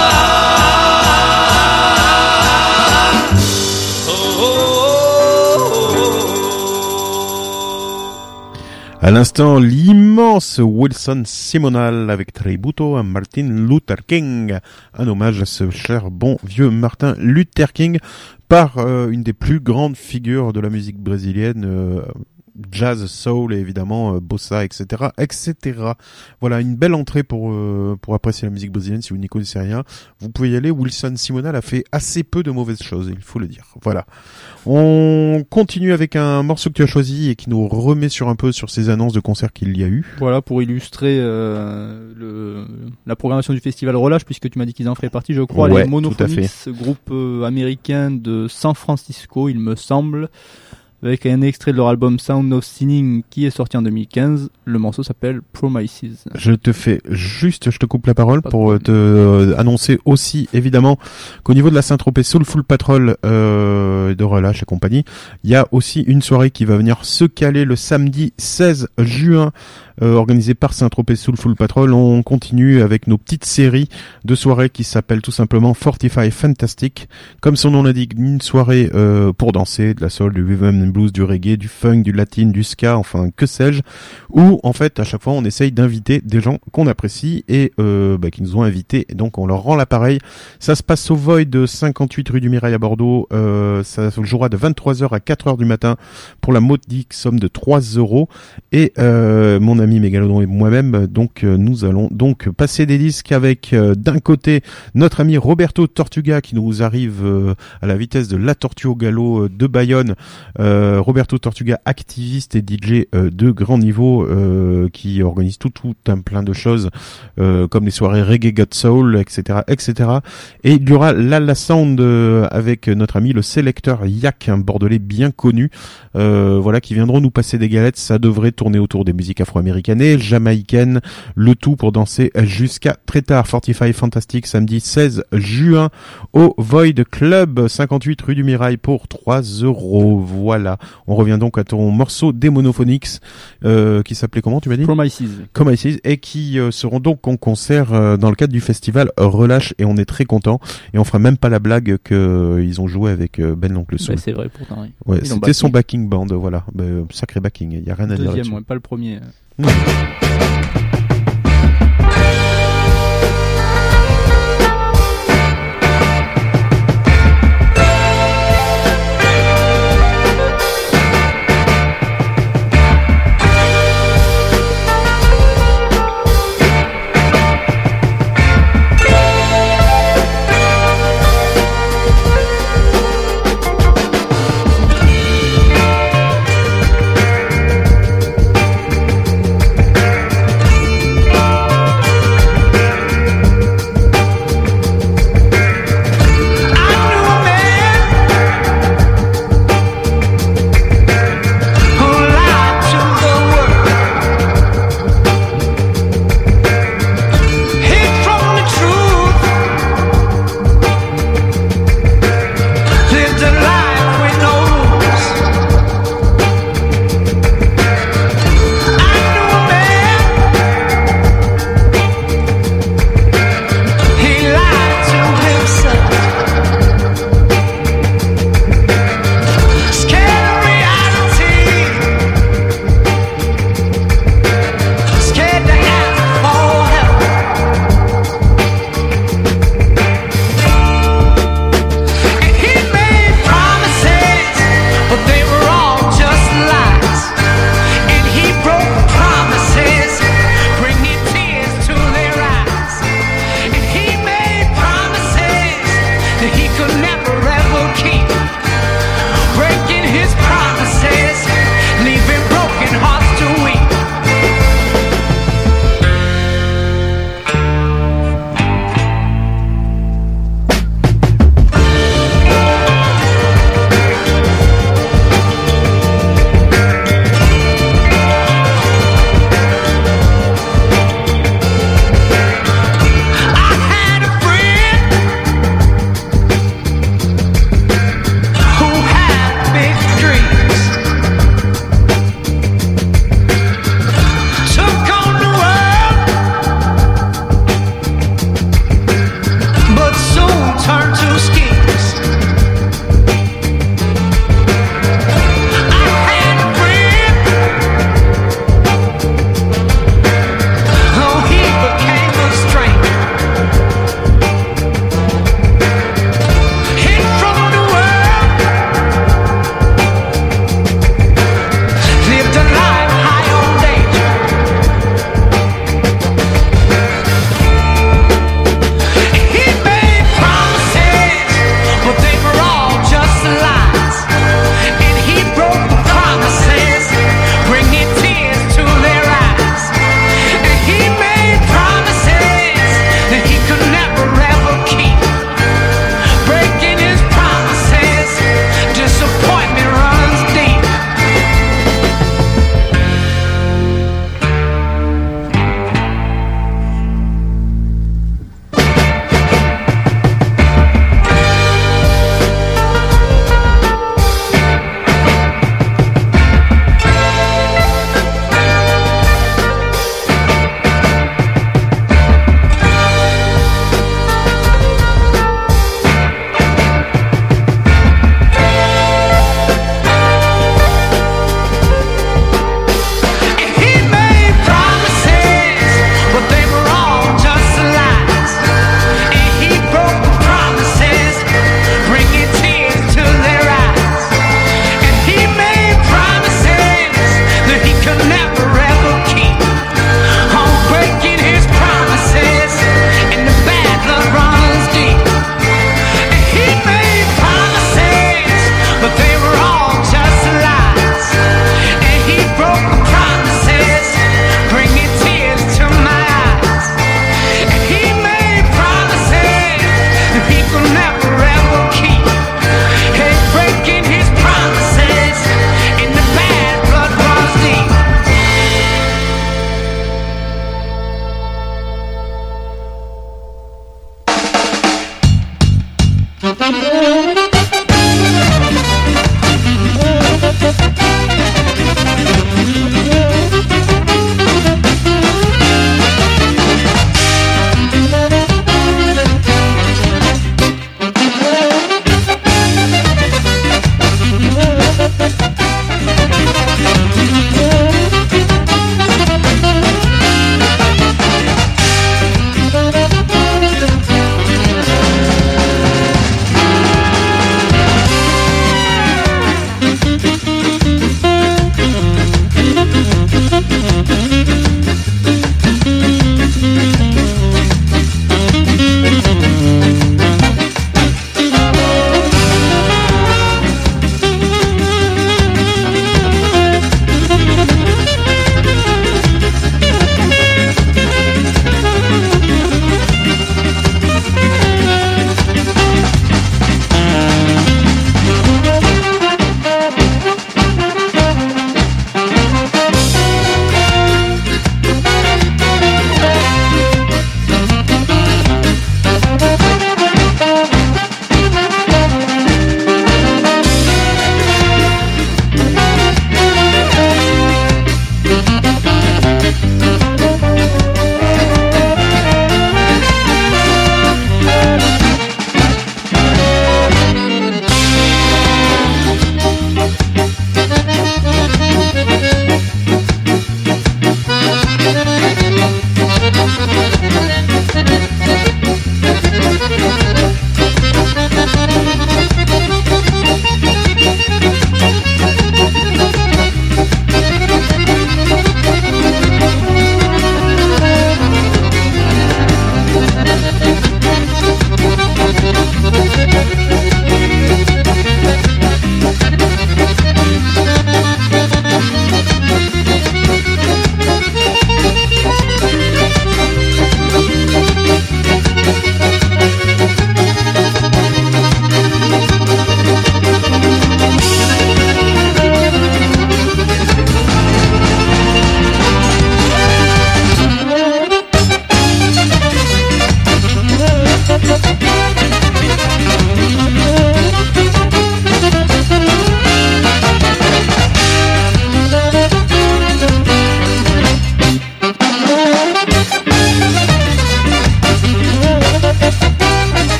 À l'instant, l'immense Wilson Simonal avec tributo à Martin Luther King. Un hommage à ce cher bon vieux Martin Luther King par une des plus grandes figures de la musique brésilienne, jazz, soul et évidemment bossa, etc., etc. Voilà, une belle entrée pour apprécier la musique brésilienne. Si vous n'y connaissez rien, vous pouvez y aller. Wilson Simonal a fait assez peu de mauvaises choses, il faut le dire. Voilà. On continue avec un morceau que tu as choisi et qui nous remet sur ces annonces de concerts qu'il y a eu. Voilà, pour illustrer la programmation du festival Relâche, puisque tu m'as dit qu'ils en feraient partie, je crois, ouais, les Monophonics, groupe américain de San Francisco, il me semble, avec un extrait de leur album Sound of Sinning qui est sorti en 2015. Le morceau s'appelle Promises. Je te coupe la parole pour te annoncer aussi évidemment qu'au niveau de la Saint-Tropez Soulful Patrol de Relâche et compagnie, il y a aussi une soirée qui va venir se caler le samedi 16 juin. Organisé par Saint-Tropez Soulful Patrol. On continue avec nos petites séries de soirées qui s'appellent tout simplement 45 Fantastic. Comme son nom l'indique, une soirée pour danser, de la soul, du rhythm and blues, du reggae, du funk, du latin, du ska, enfin que sais-je, où en fait à chaque fois on essaye d'inviter des gens qu'on apprécie et qui nous ont invités, et donc on leur rend l'appareil. Ça se passe au Void 58 rue du Mirail à Bordeaux. Ça se jouera de 23h à 4h du matin pour la modique somme de 3 € et mon ami Mégalodon et moi-même, donc nous allons donc passer des disques avec d'un côté notre ami Roberto Tortuga qui nous arrive à la vitesse de la tortue au galop de Bayonne. Roberto Tortuga, activiste et DJ de grand niveau, qui organise tout un plein de choses comme les soirées Reggae God Soul, etc., etc. Et il y aura la Sound avec notre ami le sélecteur Yak, un bordelais bien connu, voilà, qui viendront nous passer des galettes. Ça devrait tourner autour des musiques afro-américaines, jamaïcaine, le tout pour danser jusqu'à très tard. 45 Fantastic, samedi 16 juin au Void Club, 58 rue du Mirail pour 3 €. Voilà. On revient donc à ton morceau des Monophonics, qui s'appelait comment, tu m'as dit? Promises, et qui seront donc en concert dans le cadre du festival Relâche, et on est très content, et on fera même pas la blague qu'ils ont joué avec Ben l'Oncle Soul. C'est vrai, pourtant, oui. Ouais, c'était son backing band, voilà. Sacré backing, il y a rien à dire là-dessus. Deuxième, pas le premier.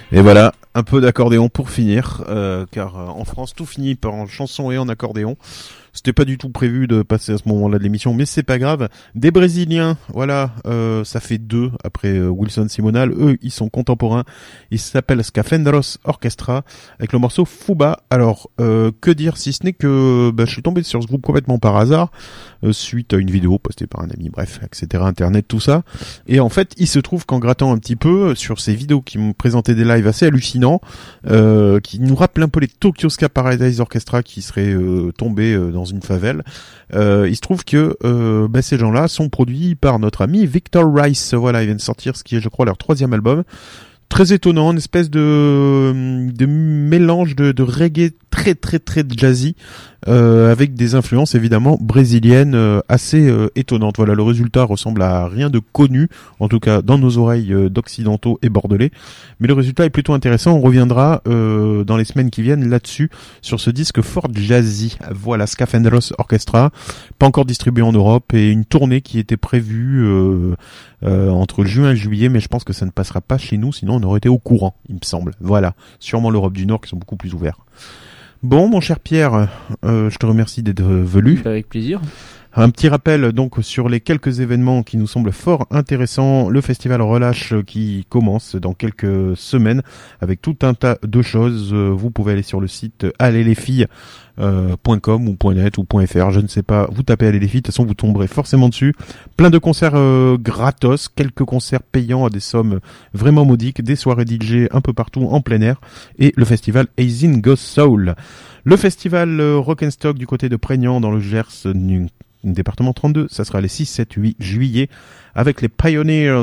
Et voilà, un peu d'accordéon pour finir, car en France tout finit par en chanson et en accordéon. C'était pas du tout prévu de passer à ce moment-là de l'émission, mais c'est pas grave. Des Brésiliens, voilà, ça fait 2 après Wilson Simonal. Eux, ils sont contemporains. Ils s'appellent Scafandros Orchestra avec le morceau Fuba. Alors, que dire si ce n'est que je suis tombé sur ce groupe complètement par hasard suite à une vidéo postée par un ami, bref, etc. Internet, tout ça. Et en fait, il se trouve qu'en grattant un petit peu sur ces vidéos qui m'ont présenté des lives assez hallucinants, qui nous rappellent un peu les Tokyo Ska Paradise Orchestra qui seraient tombés dans une favelle. Il se trouve que ces gens-là sont produits par notre ami Victor Rice. Voilà, ils viennent sortir ce qui est, je crois, leur 3e album. Très étonnant, une espèce de mélange de reggae très très très jazzy, avec des influences évidemment brésiliennes assez étonnantes. Voilà, le résultat ressemble à rien de connu, en tout cas dans nos oreilles d'occidentaux et bordelais, mais le résultat est plutôt intéressant. On reviendra dans les semaines qui viennent là-dessus, sur ce disque fort jazzy. Voilà, Scafandros Orchestra, pas encore distribué en Europe, et une tournée qui était prévue entre juin et juillet, mais je pense que ça ne passera pas chez nous, sinon on aurait été au courant, il me semble. Voilà, sûrement l'Europe du Nord qui sont beaucoup plus ouverts. Bon, mon cher Pierre, je te remercie d'être venu. Avec plaisir. Un petit rappel donc sur les quelques événements qui nous semblent fort intéressants. Le festival Relâche qui commence dans quelques semaines avec tout un tas de choses. Vous pouvez aller sur le site allezlesfilles.com ou .net ou .fr, je ne sais pas. Vous tapez Allez les filles, de toute façon vous tomberez forcément dessus. Plein de concerts gratos, quelques concerts payants à des sommes vraiment modiques, des soirées DJ un peu partout en plein air, et le festival Azin Go Soul. Le festival Rock'n'Stock du côté de Prégnant dans le Gers, département 32, ça sera les 6, 7, 8 juillet avec les Pioneers,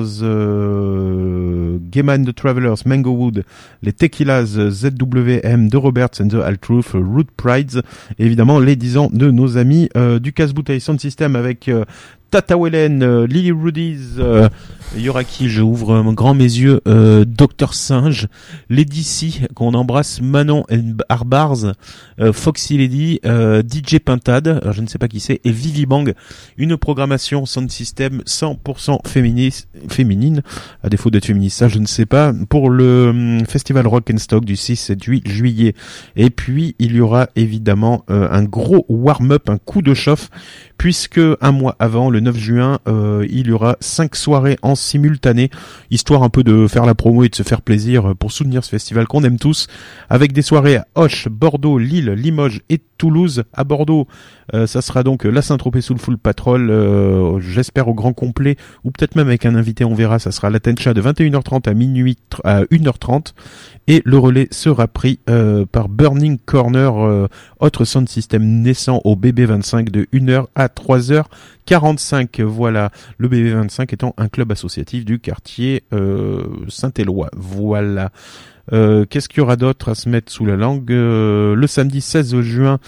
Game and the Travelers, Mangowood, les Tequilas, ZWM, The Roberts and the Altruth, Root Prides, et évidemment les 10 ans de nos amis du Casse-Bouteille Sound System avec Tata Wellen, Lily Rudies, il y aura qui, je ouvre grand mes yeux, Dr Singe, Lady C, qu'on embrasse, Manon Arbars, Foxy Lady, DJ Pintade, alors je ne sais pas qui c'est, et Vivi Bang, une programmation Sound System 100% féminine, à défaut d'être féministe, ça je ne sais pas, pour le festival Rock'n'Stock du 6 et 8 juillet. Et puis il y aura évidemment un gros warm-up, un coup de chauffe, puisque un mois avant, le 9 juin, il y aura 5 soirées en simultané, histoire un peu de faire la promo et de se faire plaisir pour soutenir ce festival qu'on aime tous, avec des soirées à Auch, Bordeaux, Lille, Limoges et Toulouse. À Bordeaux, ça sera donc la Saint-Tropez Soulful Patrol, j'espère au grand complet, ou peut-être même avec un invité, on verra. Ça sera la Tencha de 21h30 à minuit à 1h30, et le relais sera pris par Burning Corner, autre sound system naissant au BB25 de 1h à 3h45. Voilà, le BB25 étant un club associatif du quartier Saint-Éloi. Voilà. Qu'est-ce qu'il y aura d'autre à se mettre sous la langue? Le samedi 16 juin,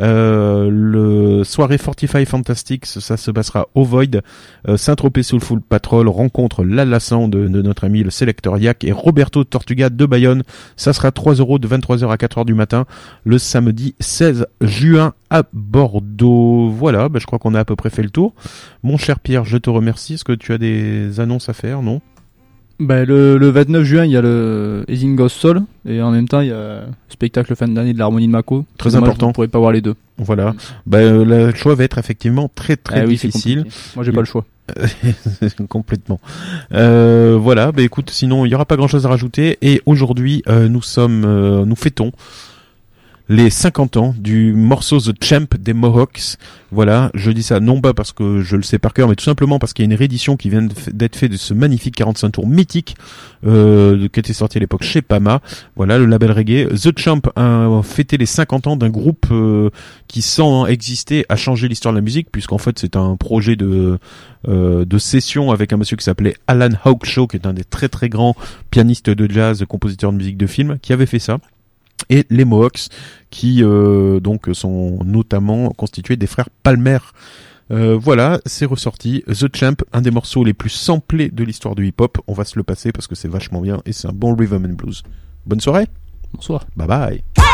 le soirée Fortify Fantastics, ça se passera au Void. Saint-Tropez Soulful Patrol rencontre l'Alassan de notre ami le Selector Yak et Roberto Tortuga de Bayonne. Ça sera 3€ de 23h à 4h du matin le samedi 16 juin à Bordeaux. Voilà, je crois qu'on a à peu près fait le tour. Mon cher Pierre, je te remercie. Est-ce que tu as des annonces à faire, non? Le 29 juin, il y a le Azin Go Soul, et en même temps, il y a le spectacle fin d'année de l'Harmonie de Mako. Très important. Vous ne pourrez pas voir les deux. Voilà. Le choix va être effectivement très difficile. Moi, j'ai pas le choix. Complètement. Voilà. Écoute, sinon, il y aura pas grand chose à rajouter. Et aujourd'hui, nous fêtons les 50 ans du morceau The Champ des Mohawks. Voilà, je dis ça non pas parce que je le sais par cœur, mais tout simplement parce qu'il y a une réédition qui vient d'être faite de ce magnifique 45 tours mythique qui était sorti à l'époque chez Pama. Voilà, le label reggae. The Champ a fêté les 50 ans d'un groupe qui, sans exister, a changé l'histoire de la musique, puisqu'en fait c'est un projet de session avec un monsieur qui s'appelait Alan Hawkshaw, qui est un des très très grands pianistes de jazz, compositeurs de musique de film, qui avait fait ça. Et les Mohawks qui donc sont notamment constitués des frères Palmer. Voilà, c'est ressorti. The Champ, un des morceaux les plus samplés de l'histoire du hip-hop. On va se le passer parce que c'est vachement bien et c'est un bon rhythm and blues. Bonne soirée. Bonsoir. Bye bye.